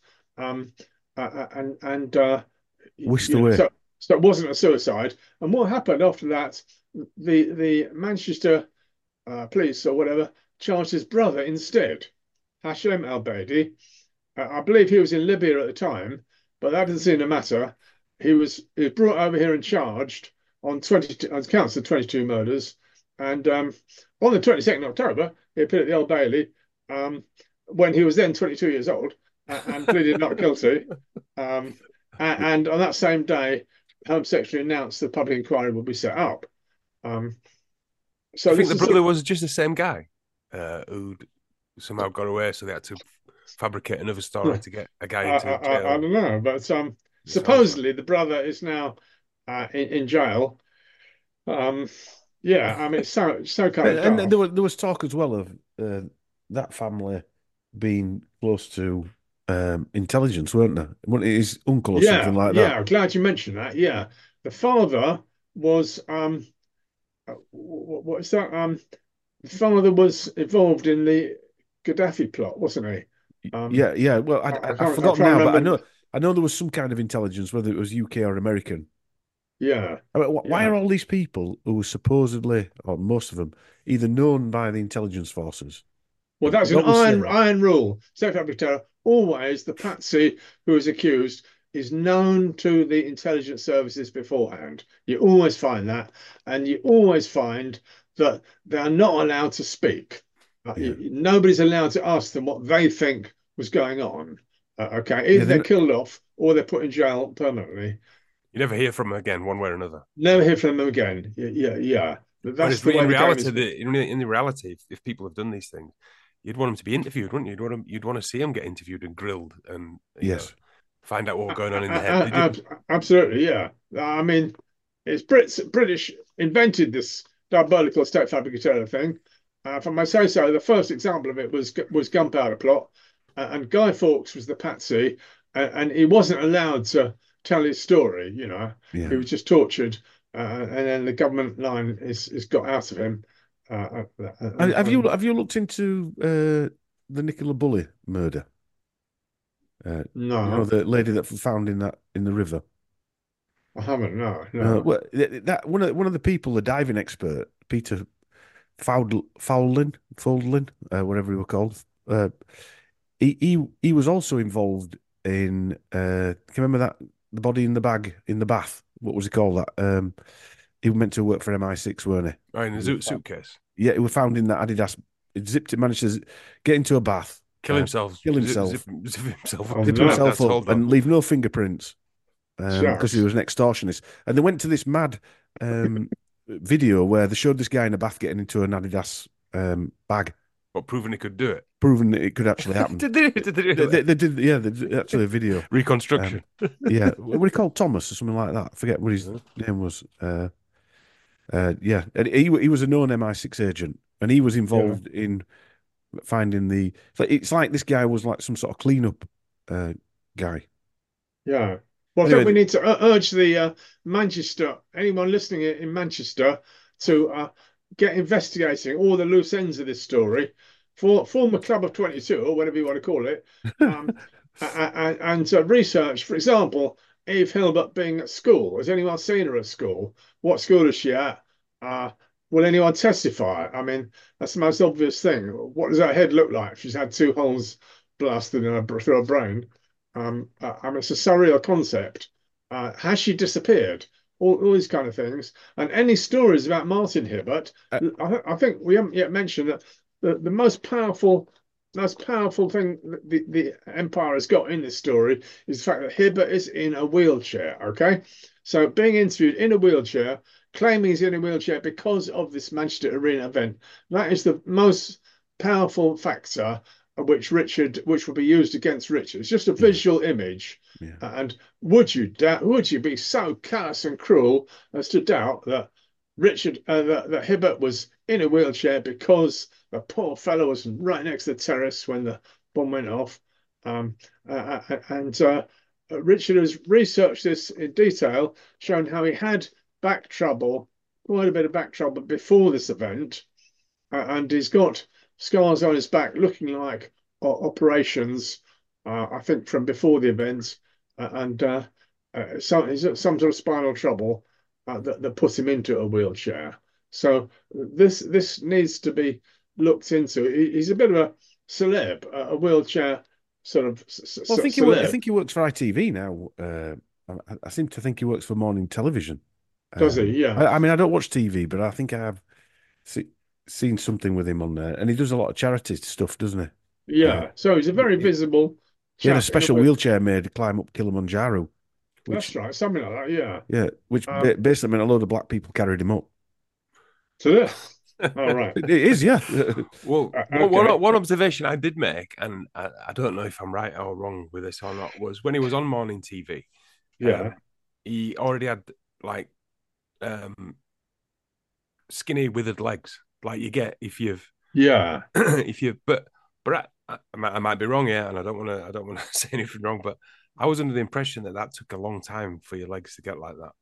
A: Whisked away.
C: So it wasn't a suicide. And what happened after that? The Manchester police or whatever charged his brother instead, Hashem Al-Baidi. I believe he was in Libya at the time, but that doesn't seem to matter. He was brought over here and charged on counts of 22 murders. And on the 22nd of October, he appeared at the Old Bailey when he was then 22 years old and pleaded not guilty. And on that same day, Home Secretary announced the public inquiry would be set up. So
B: I think the brother was just the same guy who'd somehow got away, so they had to fabricate another story to get a guy into jail.
C: I don't know, but supposedly the brother is now in jail. Yeah, I mean, it's so kind of.
A: And there was talk as well of that family being close to intelligence, weren't there? His uncle or something like that.
C: Yeah, I'm glad you mentioned that. Yeah, the father was what is that? The father was involved in the Gaddafi plot, wasn't he?
A: Yeah. Well, I forgot now, but I know there was some kind of intelligence, whether it was UK or American.
C: Yeah.
A: I mean, why are all these people who were supposedly, or most of them, either known by the intelligence forces?
C: Well, that's an iron rule. South Africa, always the patsy who is accused is known to the intelligence services beforehand. You always find that, and you always find that they are not allowed to speak. Nobody's allowed to ask them what they think was going on. Okay, either they're killed off or they're put in jail permanently.
B: You never hear from them again, one way or another.
C: Never hear from them again. Yeah. That's the way
B: in reality, if people have done these things, you'd want them to be interviewed, wouldn't you? You'd want to see them get interviewed and grilled and find out what's going on in their head.
C: Absolutely, yeah. I mean, it's British invented this diabolical state fabricator thing. If I may say so, the first example of it was Gunpowder Plot, and Guy Fawkes was the patsy, and he wasn't allowed to tell his story. He was just tortured, and then the government line is got out of him.
A: Have you looked into the Nicola Bulley murder?
C: No,
A: the lady that found in the river.
C: I haven't. No.
A: Well, that one of the people, the diving expert, Peter Fowlin, whatever he was called. He was also involved in. Can you remember that the body in the bag in the bath? What was he called? That he was meant to work for MI6, weren't he?
B: Oh, in the suitcase.
A: Yeah, he was found in that Adidas. He zipped it, managed to get into a bath,
B: kill himself,
A: zip himself up, and leave no fingerprints because he was an extortionist. And they went to this mad video where they showed this guy in a bath getting into an Adidas bag
B: What, proving he could do it?
A: Proving that it could actually happen.
B: Did they do
A: They
B: that?
A: did, yeah, they did actually a video.
B: Reconstruction.
A: Yeah, what he called Thomas or something like that. I forget what his name was. Yeah, and he was a known MI6 agent, and he was involved in finding the. It's like this guy was like some sort of cleanup guy.
C: Yeah. Well, I think we need to urge the anyone listening in Manchester, to get investigating all the loose ends of this story. Form a club of 22, or whatever you want to call it, and research, for example, Eve Hilbert being at school. Has anyone seen her at school? What school is she at? Will anyone testify? I mean, that's the most obvious thing. What does her head look like? She's had 2 holes blasted in through her brain. I mean, it's a surreal concept. Has she disappeared? All these kind of things. And any stories about Martin Hibbert, I think we haven't yet mentioned that the most powerful thing the Empire has got in this story is the fact that Hibbert is in a wheelchair. Okay, so being interviewed in a wheelchair, claiming he's in a wheelchair because of this Manchester Arena event, that is the most powerful factor which will be used against Richard. It's just a visual image.
A: Yeah.
C: And would you be so callous and cruel as to doubt that that Hibbert was in a wheelchair because the poor fellow was right next to the terrace when the bomb went off? Richard has researched this in detail, shown how he had back trouble, quite a bit of back trouble before this event, and he's got scars on his back looking like operations, I think, from before the event, and some sort of spinal trouble that put him into a wheelchair. So this needs to be looked into. He's a bit of a celeb, a wheelchair sort of.
A: Well, I think he works for ITV now. I seem to think he works for morning television.
C: Does he? Yeah.
A: I mean, I don't watch TV, but I think I have seen something with him on there, and he does a lot of charity stuff, doesn't he?
C: Yeah. So he's a very visible.
A: He had a special wheelchair made to climb up Kilimanjaro.
C: That's right, something like that. Yeah.
A: Yeah, which basically meant a load of black people carried him up.
C: To this. All right.
A: It is, yeah.
B: Well, one observation I did make, and I don't know if I'm right or wrong with this or not, was when he was on morning TV.
C: Yeah.
B: He already had like skinny, withered legs, like you get if you've but I might be wrong here, and I don't want to say anything wrong, but I was under the impression that took a long time for your legs to get like that.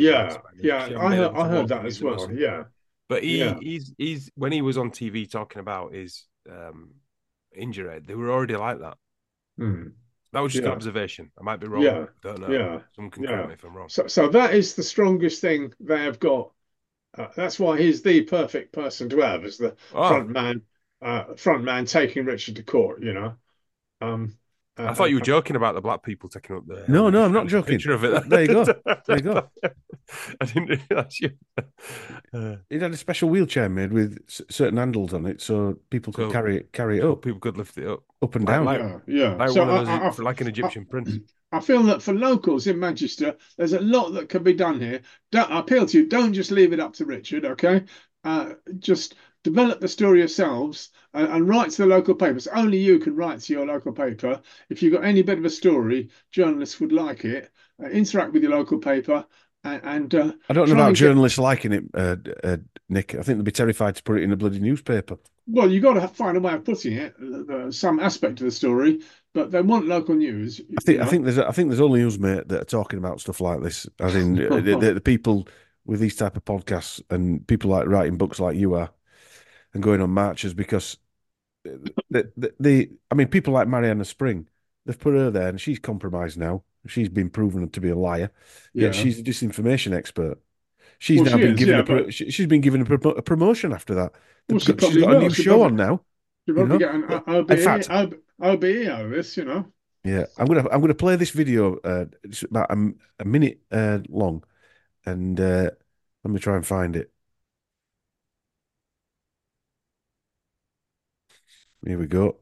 C: I heard that as well. Yeah.
B: But he's when he was on TV talking about his injury, they were already like that. That was just an observation. I might be wrong.
C: Yeah.
B: I don't know.
C: Yeah.
B: Someone can correct me if I'm wrong.
C: So that is the strongest thing they have got. That's why he's the perfect person to have as the front man taking Richard to court. You know.
B: I thought you were joking about the black people taking up the.
A: No, I'm not joking.
B: Picture of it.
A: There you go. There you go.
B: I didn't realize you.
A: It had a special wheelchair made with certain handles on it, so people could carry it up.
B: People could lift it up
A: and down.
B: Like
C: so
B: one of those, like an Egyptian prince.
C: I feel that for locals in Manchester, there's a lot that can be done here. I appeal to you, don't just leave it up to Richard, okay? Just develop the story yourselves and write to the local papers. Only you can write to your local paper. If you've got any bit of a story, journalists would like it. Interact with your local paper. And
A: I don't know about journalists liking it, Nick. I think they'd be terrified to put it in a bloody newspaper.
C: Well, you've got to find a way of putting it, some aspect of the story, but they want local news.
A: I think there's only us, mate, that are talking about stuff like this. As in the people with these type of podcasts and people like writing books like you are, and going on marches, because I mean, people like Marianna Spring, they've put her there, and she's compromised now. She's been proven to be a liar. Yeah, she's a disinformation expert. She's been given a promotion after that. She's got a new show on now.
C: You're probably getting OBE out of this, you know.
A: Yeah, I'm gonna play this video. It's about a minute long, and let me try and find it. Here we go.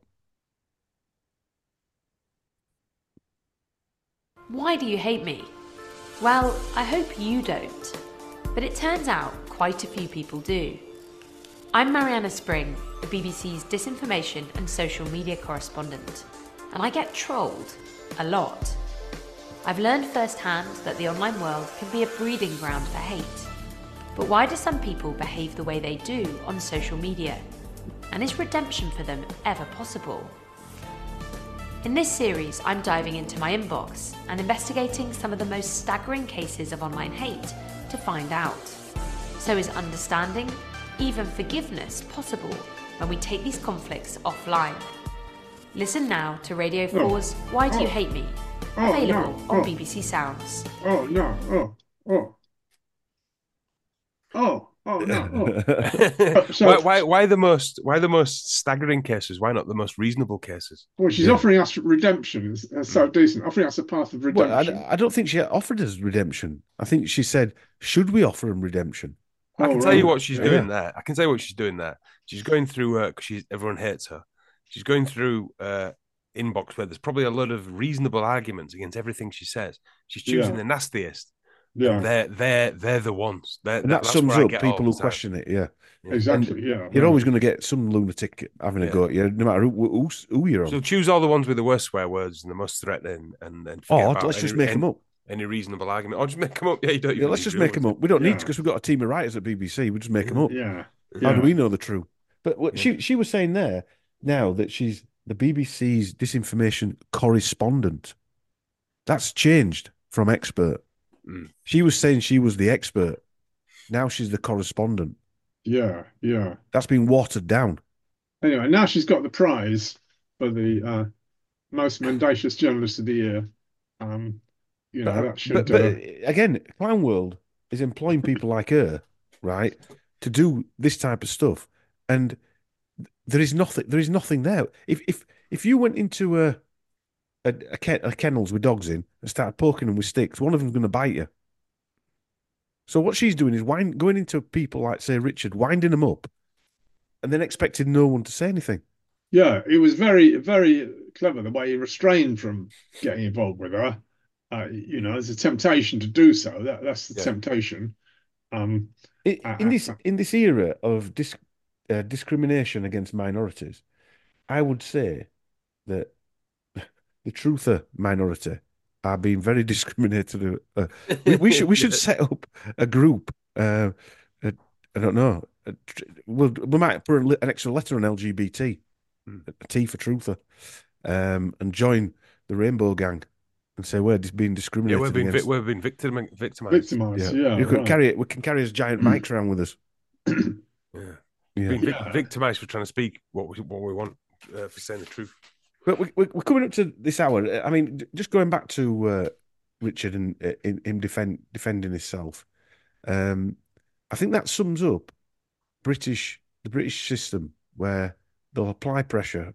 D: Why do you hate me? Well, I hope you don't. But it turns out quite a few people do. I'm Mariana Spring, the BBC's disinformation and social media correspondent, and I get trolled a lot. I've learned firsthand that the online world can be a breeding ground for hate. But why do some people behave the way they do on social media? And is redemption for them ever possible? In this series, I'm diving into my inbox and investigating some of the most staggering cases of online hate to find out. So is understanding, even forgiveness, possible when we take these conflicts offline? Listen now to Radio 4's Why Do You Hate Me? Available on BBC Sounds.
C: No.
B: Why the most staggering cases? Why not the most reasonable cases?
C: Well, she's offering us redemption. It's so decent. Offering us a path of redemption.
A: Well, I don't think she offered us redemption. I think she said, should we offer him redemption?
B: I can tell you what she's doing there. I can tell you what she's doing there. She's going through, because everyone hates her. She's going through inbox where there's probably a lot of reasonable arguments against everything she says. She's choosing the nastiest.
C: Yeah,
B: they're the ones.
A: And that sums up people who question it. Yeah,
C: exactly.
A: You're always going to get some lunatic having a go at you, no matter who you're on.
B: So choose all the ones with the worst swear words and the most threatening, and then
A: let's just make them up.
B: Any reasonable argument, or just make them up. Yeah, you don't.
A: Let's just make them up. We don't need to, because we've got a team of writers at BBC. We just make them up.
C: Yeah.
A: How do we know the truth? But what she was saying there now that she's the BBC's disinformation correspondent. That's changed from expert. She was saying she was the expert. Now she's the correspondent.
C: Yeah.
A: That's been watered down.
C: Anyway, now she's got the prize for the most mendacious journalist of the year. That should.
A: But again, Clown World is employing people like her, right, to do this type of stuff, and there is nothing there. If you went into a kennels with dogs in and started poking them with sticks, one of them's going to bite you. So what she's doing is going into people like, say, Richard, winding them up, and then expecting no one to say anything.
C: Yeah, it was very, very clever the way he restrained from getting involved with her. There's a temptation to do so. That's the temptation. In
A: this era of discrimination against minorities, I would say that the truther minority are being very discriminated. We should set up a group. I don't know. We might put an extra letter on LGBT, a T for truther, and join the Rainbow Gang and say we're being discriminated.
B: Yeah, we're being victimized.
C: Victimized. Yeah,
A: you could carry it. We can carry his giant mics around with us.
B: Being victimized for trying to speak what we want, for saying the truth.
A: But we're coming up to this hour. I mean, just going back to Richard and him defending himself. I think that sums up the British system, where they'll apply pressure,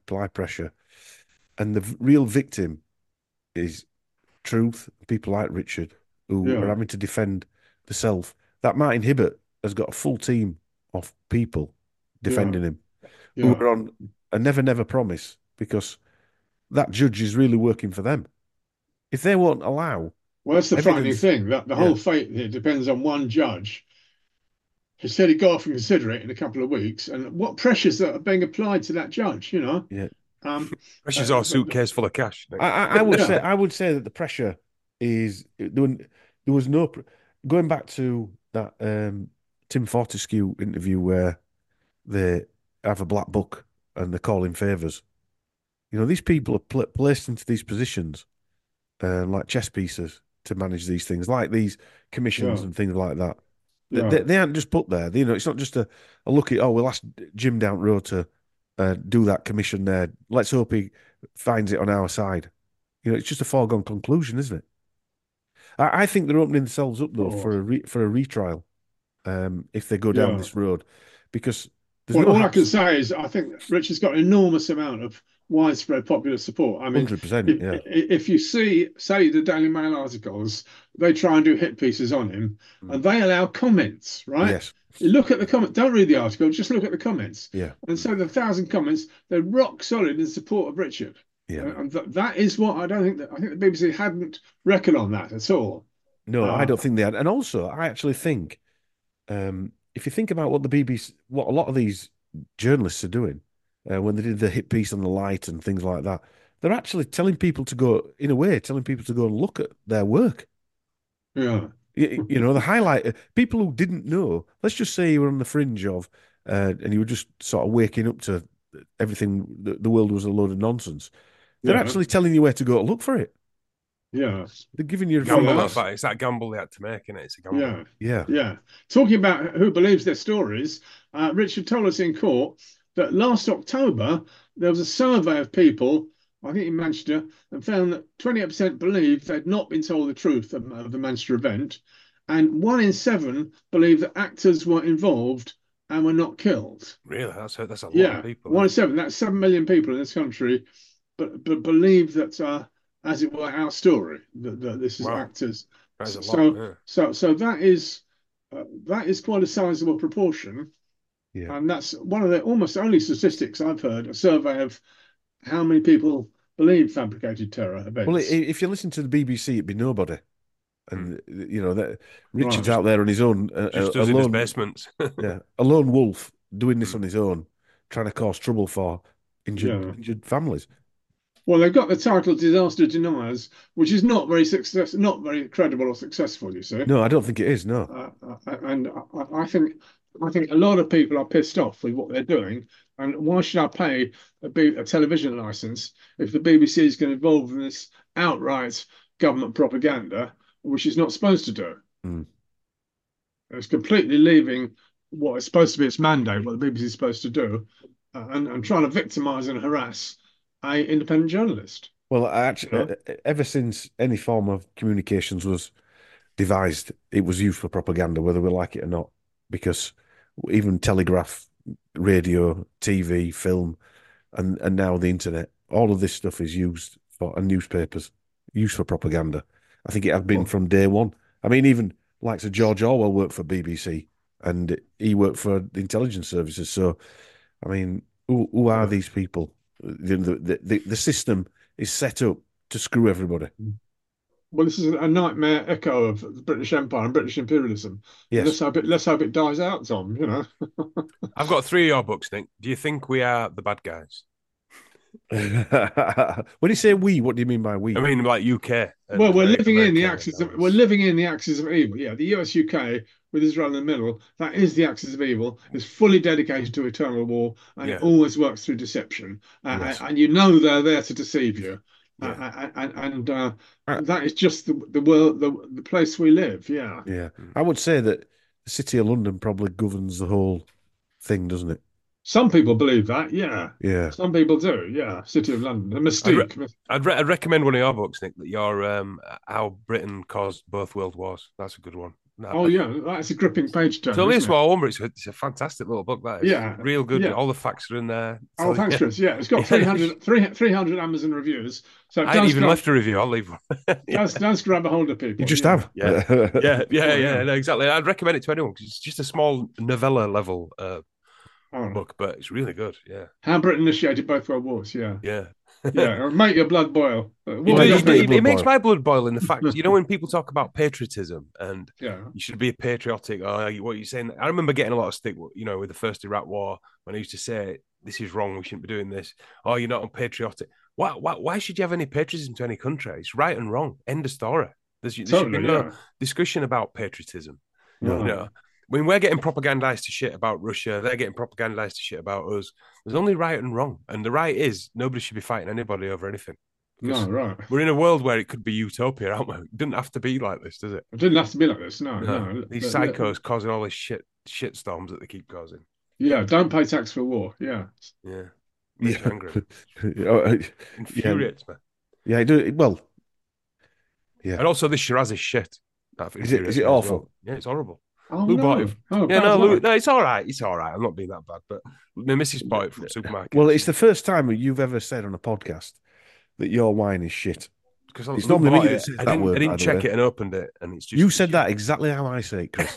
A: and the real victim is truth. People like Richard who are having to defend the self. That Martin Hibbert has got a full team of people defending him who are on a never promise, because that judge is really working for them. If they won't allow...
C: Well, that's the frightening thing. That the whole fate here depends on one judge. He said he'd go off and consider it in a couple of weeks. And what pressures are being applied to that judge,
A: Yeah.
B: Pressure's our suitcase full of cash.
A: I would say that the pressure is... There was no... Going back to that Tim Fortescue interview where they have a black book and they call in favours. These people are placed into these positions like chess pieces to manage these things, like these commissions and things like that. They aren't just put there. It's not just a look at, we'll ask Jim down road to do that commission there. Let's hope he finds it on our side. It's just a foregone conclusion, isn't it? I think they're opening themselves up, though, for a retrial if they go down this road. Because
C: all I can say is I think Richard's got an enormous amount of widespread popular support. I mean,
A: 100%.
C: If you say the Daily Mail articles, they try and do hit pieces on him, and they allow comments, right?
A: Yes.
C: You look at the comment. Don't read the article. Just look at the comments.
A: Yeah.
C: And so the 1,000 comments, they're rock solid in support of Richard.
A: Yeah.
C: And that is what I think the BBC hadn't reckoned on that at all.
A: No, I don't think they had. And also, I actually think if you think about what the BBC, what a lot of these journalists are doing, when they did the hit piece on the light and things like that, they're actually telling people to go, in a way, telling people to go and look at their work.
C: Yeah.
A: You know, the highlight, people who didn't know, let's just say you were on the fringe of, and you were just sort of waking up to everything, the world was a load of nonsense. They're
C: Yeah.
A: actually telling you where to go to look for it.
C: Yeah.
A: They're giving you a
C: Gamble,
B: Gamble,
C: that's-
B: that, it's that gamble they had to make, isn't it? It's a gamble.
C: Yeah.
A: Yeah.
C: Yeah. Talking about who believes their stories, Richard told us in court that last October there was a survey of people, I think in Manchester, and found that 28% believed they'd not been told the truth of the Manchester event, and 1 in 7 believed that actors were involved and were not killed.
B: Really, that's a lot
C: Yeah,
B: of people.
C: 1 in 7. That's 7 million people in this country, but believe that, as it were, our story that this is
B: Wow.
C: actors.
B: That is a
C: So,
B: lot. Yeah.
C: so that is quite a sizable proportion,
A: Yeah.
C: and that's one of the almost only statistics I've heard. A survey of how many people believe fabricated terror events.
A: Well, if you listen to the BBC, it'd be nobody. And, you know, that Richard's
C: Right.
A: out there on his own,
B: Just does in his basement.
A: yeah, a lone wolf doing this on his own, trying to cause trouble for injured families.
C: Well, they've got the title "Disaster Deniers," which is not very credible or successful. You see.
A: No, I don't think it is. No.
C: And I think a lot of people are pissed off with what they're doing. And why should I pay a television license if the BBC is going to involve in this outright government propaganda, which it's not supposed to do?
A: Mm.
C: It's completely leaving what is supposed to be its mandate, what the BBC is supposed to do, and trying to victimise and harass an independent journalist.
A: Well, actually, ever since any form of communications was devised, it was used for propaganda, whether we like it or not, because even telegraph, radio, TV, film, and now the internet, all of this stuff is used for, and newspapers, used for propaganda. I think it has been from day one. I mean, even like Sir George Orwell worked for BBC, and he worked for the intelligence services. So, I mean, who are these people? The system is set up to screw everybody.
C: Well, this is a nightmare echo of the British Empire and British imperialism.
A: Yes.
C: Let's hope it dies out, Tom. You know.
B: I've got 3 of your books, Nick. Do you think we are the bad guys?
A: When you say we, what do you mean by we?
B: I mean, like UK.
C: Well, we're living in the
B: America
C: axis
B: and
C: of we're living in the axis of evil. Yeah, the US UK with Israel in the middle, that is the axis of evil. It's fully dedicated to eternal war, and it always works through deception.
A: Yes.
C: And you know they're there to deceive you.
B: Yeah.
C: And that is just the world, the place we live. Yeah.
A: Yeah, I would say that the City of London probably governs the whole thing, doesn't it?
C: Some people believe that. Yeah.
A: Yeah.
C: Some people do. Yeah. City of London, the mystique.
B: I'd recommend one of your books, Nick. That your How Britain Caused Both World Wars. That's a good one.
C: Oh yeah, that's a gripping page turn.
B: It's only a small one, but it's a fantastic little book. That is.
C: Yeah,
B: real good.
C: Yeah.
B: All the facts are in there.
C: Oh, thanks, Chris. Yeah, it's got 300 Amazon reviews. So
B: I ain't even left a review. I'll leave one.
C: Does grab a hold of people.
A: You just have.
B: Yeah. No, exactly. I'd recommend it to anyone because it's just a small novella level book, but it's really good. Yeah.
C: How Britain Initiated Both World Wars. Yeah.
B: Yeah.
C: Yeah, make your blood boil.
B: It makes my blood boil in the fact, you know, when people talk about patriotism and you should be patriotic, or what are you saying? I remember getting a lot of stick, you know, with the first Iraq War when I used to say, this is wrong, we shouldn't be doing this. Oh, you're not unpatriotic. Why should you have any patriotism to any country? It's right and wrong. End of story. There should be no discussion about patriotism.
A: No.
B: You know, when we're getting propagandized to shit about Russia, they're getting propagandized to shit about us. There's only right and wrong. And the right is nobody should be fighting anybody over anything.
C: No, right.
B: We're in a world where it could be utopia, aren't we? It doesn't have to be like this, does it?
C: It didn't have to be like this, no.
B: These psychos causing all this shit storms that they keep causing.
C: Yeah, don't pay tax for war. Yeah.
B: Yeah. Makes me angry. Infuriates me.
A: Yeah, I do. Well, yeah.
B: And also this Shiraz is shit.
A: Is it awful?
B: Well. Yeah, it's horrible.
C: Oh,
B: Lou bought it.
C: Lou,
B: no, it's all right. It's all right. I'm not being that bad, but my missus bought it from supermarket.
A: Well, it's the first time you've ever said on a podcast that your wine is shit.
B: Because
A: it's normally me that says that word.
B: I didn't check it and opened it, and it's just
A: you said that exactly how I say it, Chris.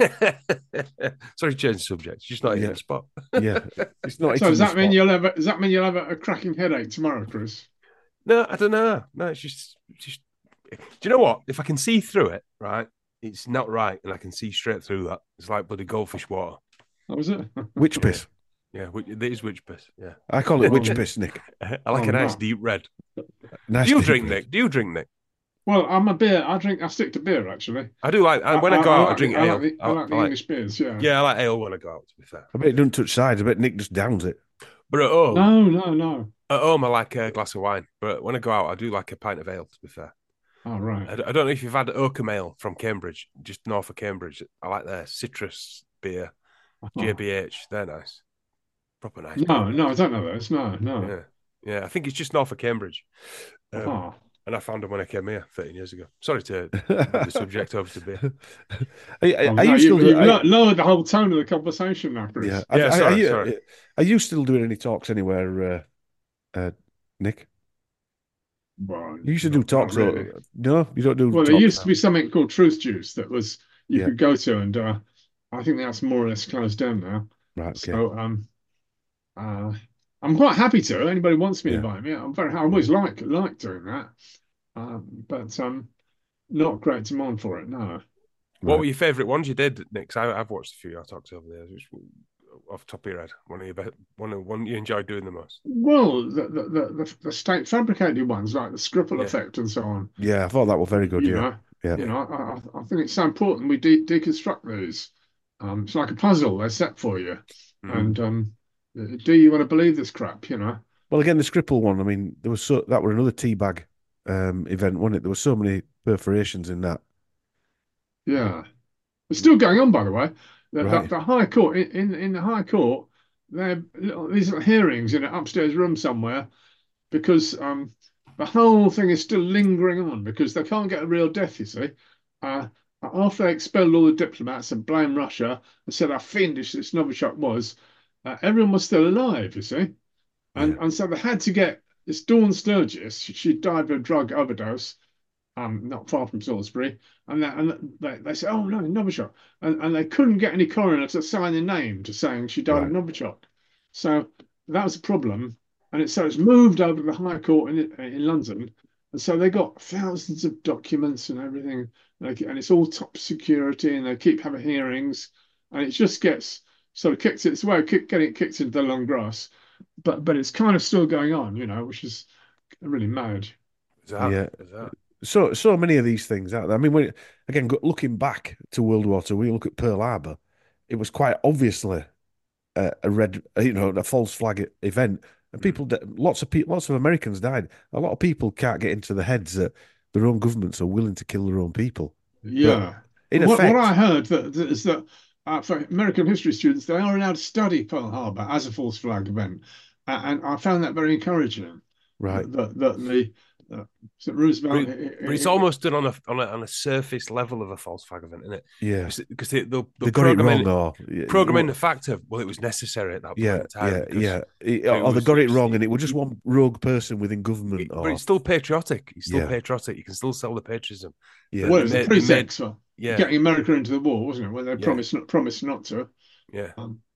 B: Sorry, change the subject. It's just not in the spot.
A: Yeah, it's not.
C: So does that mean you'll have a cracking headache tomorrow, Chris?
B: No, I don't know. No, it's just. Do you know what? If I can see through it, right, it's not right, and I can see straight through that. It's like bloody goldfish water.
C: Oh, was it?
A: Witch piss.
B: Yeah, it is witch piss. Yeah,
A: I call it witch piss, Nick.
B: I like a nice deep red.
A: Nice
B: Do you
A: deep
B: drink,
A: red.
B: Nick? Do you drink, Nick?
C: Well, I'm a beer. I stick to beer actually.
B: I do like. When I go out, I drink
C: I
B: ale.
C: like the English beers. Yeah.
B: Yeah, I like ale when I go out. To be fair,
A: I bet it doesn't touch sides. I bet Nick just downs it.
B: but at home,
C: No.
B: I like a glass of wine. But when I go out, I do like a pint of ale. To be fair,
C: Oh, right.
B: I don't know if you've had Oakham Ale from Cambridge, just north of Cambridge. I like their citrus beer, JBH. They're nice, proper nice.
C: No,
B: beer.
C: no, I don't know those. No.
B: Yeah. I think it's just north of Cambridge.
C: Oh.
B: And I found them when I came here 13 years ago. Sorry to move the subject over to beer.
A: Are you still
C: you lowered the whole tone of the conversation now, Chris.
A: Yeah.
B: Sorry.
A: Are you still doing any talks anywhere, Nick?
C: Well,
A: You used to do talks.
C: not really.
A: No, you don't do.
C: Well,
A: talks
C: there used
A: now.
C: to be something called Truth Juice that was you
A: Yeah.
C: could go to, and I think that's more or less closed down now.
A: Right. Okay.
C: So I'm quite happy to. Anybody wants me to
A: Yeah.
C: invite me, I always like doing that. But not great demand for it. No.
B: What were your favourite ones you did, Nick? 'Cause I've watched a few of your talks over there. Which, off the top of your head, one you enjoyed doing the most?
C: Well, the state fabricated ones like the Skripal effect and so on.
A: Yeah, I thought that was very good.
C: You
A: Yeah.
C: know, I think it's so important we deconstruct these. It's like a puzzle they're set for you, and do you want to believe this crap? You know.
A: Well, again, the Skripal one. I mean, that was another teabag event, wasn't it? There were so many perforations in that.
C: Yeah, it's still going on, by the way.
A: Right.
C: The High Court in the High Court, these are hearings in an upstairs room somewhere because the whole thing is still lingering on because they can't get a real death. You see, after they expelled all the diplomats and blamed Russia and said how fiendish this Novichok was, everyone was still alive. You see, and so they had to get this Dawn Sturgis. She died of a drug overdose. Not far from Salisbury, and they said, "Oh no, Novichok," and they couldn't get any coroner to sign a name to saying she died of Novichok, so that was a problem, and it's moved over to the High Court in London, and so they got thousands of documents and everything, and it's all top security, and they keep having hearings, and it just gets sort of kicked. It's a way of getting it kicked into the long grass, but it's kind of still going on, you know, which is really mad.
B: Is that?
A: So many of these things out there. I mean, looking back to World War II, we look at Pearl Harbor. It was quite obviously a false flag event, and lots of Americans died. A lot of people can't get into the heads that their own governments are willing to kill their own people.
C: Yeah.
A: In effect,
C: what I heard is that for American history students, they are allowed to study Pearl Harbor as a false flag event, and I found that very encouraging.
A: Right.
C: So Roosevelt,
B: but it's almost done on a surface level of a false flag event, isn't it?
A: Yeah,
B: because they'll
A: program
B: in the fact of it was necessary at that point in time.
A: Or they got it wrong, and it was just one rogue person within government.
B: But it's still patriotic. It's still patriotic. You can still sell the patriotism.
C: Yeah, well, it was a pretext for getting America into the war, wasn't it? When they promised not to.
B: Yeah.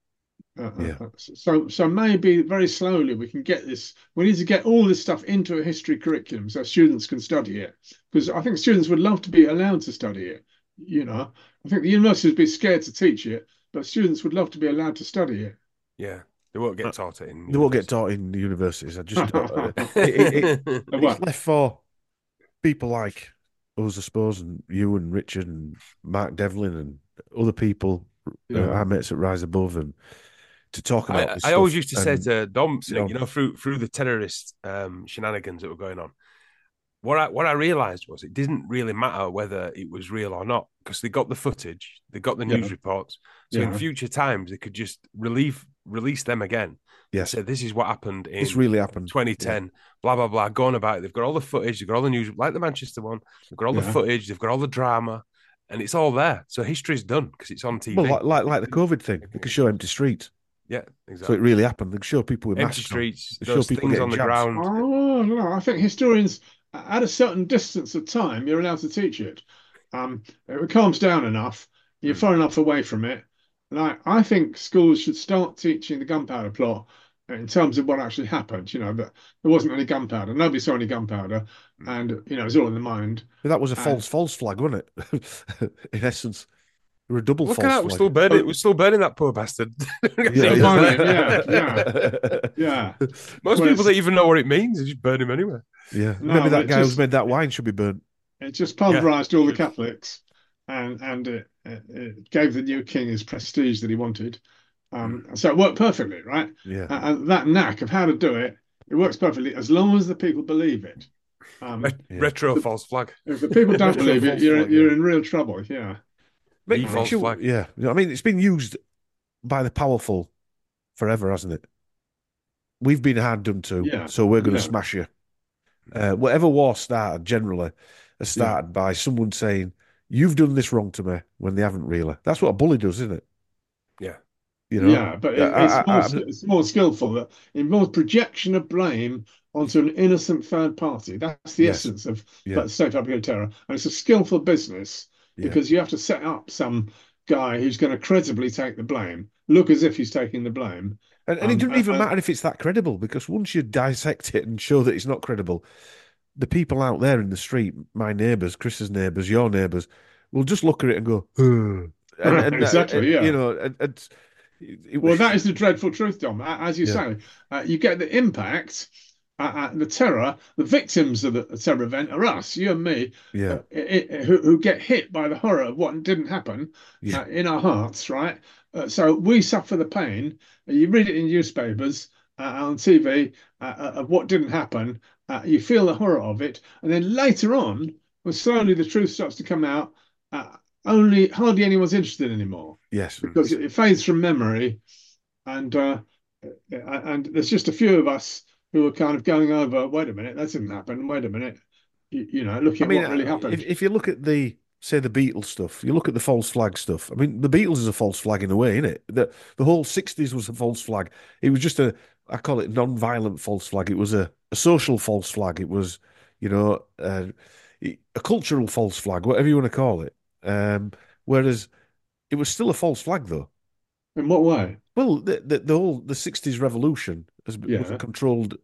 C: So maybe very slowly we can get this. We need to get all this stuff into a history curriculum so students can study it. Because I think students would love to be allowed to study it. You know, I think the universities would be scared to teach it, but students would love to be allowed to study it.
B: Yeah, they won't get taught it in.
A: They won't get taught in the universities. I just it's left for people like us, I suppose, and you and Richard and Mark Devlin and other people, our mates at Rise Above, and to talk about this
B: I
A: stuff.
B: always used to say to Dom, through the terrorist shenanigans that were going on, what I realised was it didn't really matter whether it was real or not because they got the footage, they got the news reports. So in future times, they could just release them again.
A: Yes.
B: Say, this is what happened in
A: this really happened.
B: 2010, blah, blah, blah, going about it. They've got all the footage, they've got all the news, like the Manchester one, they've got all the footage, they've got all the drama, and it's all there. So history's done because it's on TV.
A: Well, like the COVID thing, they could show empty streets.
B: Yeah, exactly.
A: So it really happened. They could show people with
B: empty
A: masks
B: streets,
A: on.
B: those things on the ground.
C: Oh, no, I think historians, at a certain distance of time, you're allowed to teach it. It calms down enough, you're far enough away from it. And I think schools should start teaching the gunpowder plot in terms of what actually happened. You know, that there wasn't any gunpowder. Nobody saw any gunpowder. And, you know, it was all in the mind.
A: But that was a false flag, wasn't it? In essence. You're a double
B: Look at
A: false
B: that.
A: flag.
B: We're still burning that poor bastard.
C: Still burning him, yeah.
B: Most
C: Well,
B: people don't even know what it means. They just burn him anyway.
A: Yeah,
C: No,
A: maybe that
C: it
A: guy
C: just-
A: who's made that wine should be burnt.
C: It just pulverized all the
B: should.
C: Catholics, and it gave the new king his prestige that he wanted. So it worked perfectly, right?
A: Yeah,
C: And that knack of how to do it, it works perfectly as long as the people believe it.
B: Retro false flag.
C: If the people don't
A: Retro
C: believe it,
A: false
C: you're
A: flag,
C: you're
A: yeah.
C: in real trouble. Yeah.
B: The false flag.
A: Yeah, I mean, it's been used by the powerful forever, hasn't it? We've been hard done to,
C: Yeah,
A: so we're going to
C: yeah.
A: smash you. Whatever war started, generally, has started by someone saying, "You've done this wrong to me," when they haven't really. That's what a bully does, isn't it?
B: Yeah.
A: You know.
C: Yeah, but it's more skillful. That involves projection of blame onto an innocent third party. That's the
A: Yes.
C: essence of
A: Yeah.
C: state propaganda terror, and it's a skillful business
A: Yeah.
C: because you have to set up some guy who's going to credibly take the blame, look as if he's taking the blame.
A: And it doesn't even matter if it's that credible, because once you dissect it and show that it's not credible, the people out there in the street, my neighbours, Chris's neighbours, your neighbours, will just look at it and go,
C: Exactly, yeah.
A: You know,
C: Well, that is the dreadful truth, Dom. As you
A: Yeah.
C: say, you get the impact, the terror. The victims of the terror event are us, you and me,
A: yeah,
C: who get hit by the horror of what didn't happen
A: Yeah.
C: in our hearts, right? So we suffer the pain. You read it in newspapers, on TV, of what didn't happen. You feel the horror of it, and then later on, when slowly the truth starts to come out, hardly anyone's interested anymore
A: yes,
C: because it fades from memory, and there's just a few of us who are kind of going over. Wait a minute, that didn't happen. Wait a minute, looking at what really happened.
A: if you look at the Beatles stuff, you look at the false flag stuff. I mean, the Beatles is a false flag in a way, isn't it? The whole '60s was a false flag. It was just I call it non-violent false flag. It was a social false flag. It was, a cultural false flag, whatever you want to call it. Whereas it was still a false flag, though.
C: In what way?
A: Well, the whole '60s revolution was a controlled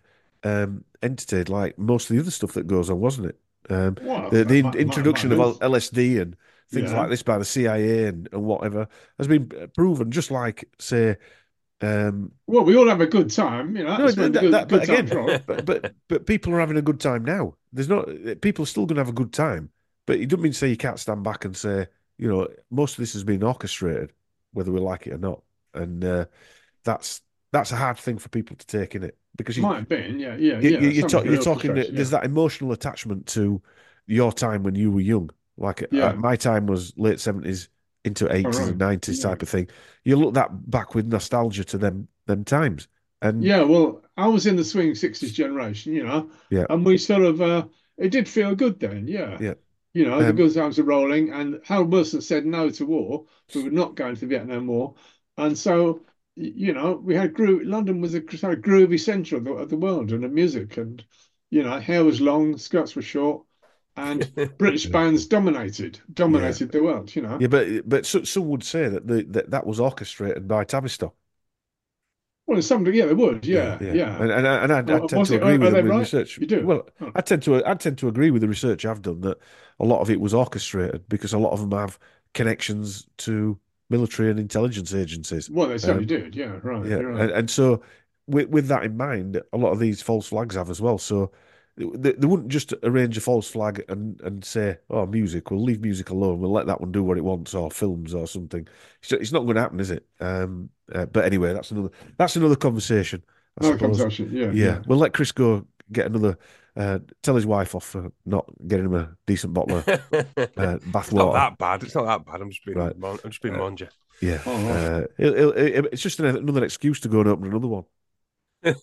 A: entity, like most of the other stuff that goes on, wasn't it?
C: Well,
A: the
C: might
A: introduction
C: be.
A: of LSD and things
C: Yeah.
A: like this by the CIA and whatever has been proven. Just like, say,
C: Well, we all have a good time, That's when the good times roll.
A: but people are having a good time now. People are still going to have a good time, but it doesn't mean to say you can't stand back and say, most of this has been orchestrated, whether we like it or not, and that's a hard thing for people to take, in it, because
C: Might have been, yeah.
A: you're
C: Some
A: talking.
C: orchestration,
A: There's that emotional attachment to your time when you were young. Like my time was late '70s into '80s and '90s type of thing. You look that back with nostalgia to them times. And
C: yeah, well, I was in the swing '60s generation,
A: Yeah.
C: and we sort of it did feel good then, yeah.
A: Yeah.
C: The good times are rolling, and Harold Wilson said no to war. We were not going to the Vietnam War, and so we had London was a sort of groovy centre of the world and the music, and hair was long, skirts were short, and British bands dominated the world.
A: Yeah, but some would say that was orchestrated by Tavistock.
C: Well, they would, yeah.
A: And I tend
C: Was
A: to
C: it-
A: agree
C: are
A: with
C: they
A: the
C: right?
A: research.
C: You do?
A: Well,
C: Oh.
A: I tend to agree with the research I've done that a lot of it was orchestrated because a lot of them have connections to military and intelligence agencies.
C: Well, they certainly did, yeah, right.
A: Yeah,
C: You're right.
A: and so with that in mind, a lot of these false flags have as well. So they wouldn't just arrange a false flag and say, "Oh, music, we'll leave music alone. We'll let that one do what it wants," or films or something. It's not going to happen, is it? But anyway, that's another conversation. I
C: No
A: suppose.
C: conversation, yeah.
A: Yeah, we'll let Chris go get another. Tell his wife off for not getting him a decent bottle of bath
B: It's not
A: water.
B: that bad. It's not that bad. I'm just being
A: Right.
B: Monja.
A: Yeah,
C: Oh, right.
A: it's just another excuse to go and open another one.
B: Have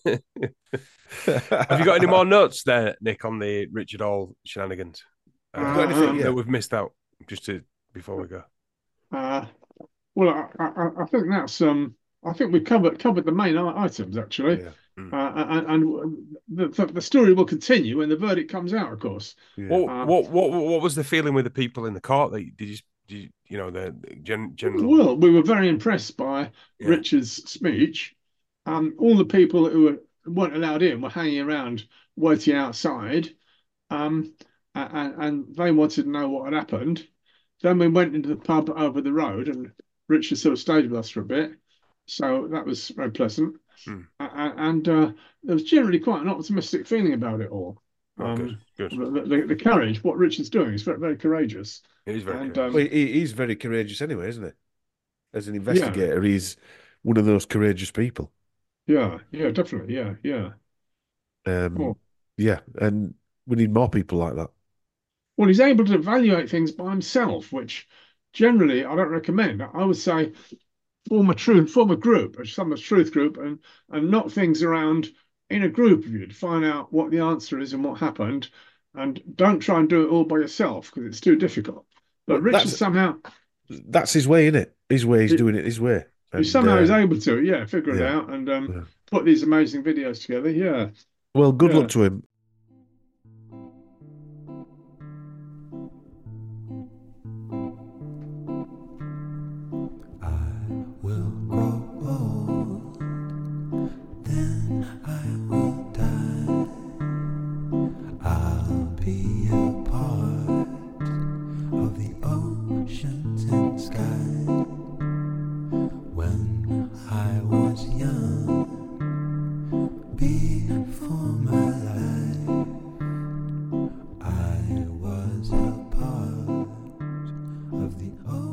B: you got any more notes there, Nick, on the Richard Hall shenanigans?
C: Have you got anything?
A: Yeah.
B: that we've missed out before we go?
C: Well, I think that's I think we covered the main items actually.
A: Yeah.
C: And the story will continue when the verdict comes out, of course.
A: Yeah.
B: What was the feeling with the people in the court? Did you the general?
C: Well, we were very impressed by
B: Yeah.
C: Richard's speech. All the people who weren't allowed in were hanging around, waiting outside, and they wanted to know what had happened. Then we went into the pub over the road, and Richard sort of stayed with us for a bit. So that was very pleasant. And there was generally quite an optimistic feeling about it all.
B: Good.
C: The courage, what Richard's doing, is very, very courageous.
B: He's very
A: well, he's very courageous anyway, isn't he? As an investigator, he's one of those courageous people.
C: Yeah, definitely. Yeah.
A: Yeah, and we need more people like that.
C: Well, he's able to evaluate things by himself, which generally I don't recommend. I would say form a group, a Summer's Truth group, and knock things around in a group of you to find out what the answer is and what happened. And don't try and do it all by yourself because it's too difficult. But Richard somehow...
A: That's his way, isn't it? His way, he's doing it his way.
C: He somehow is able to, figure it out and put these amazing videos together, yeah.
A: Well, good luck to him.
E: Of the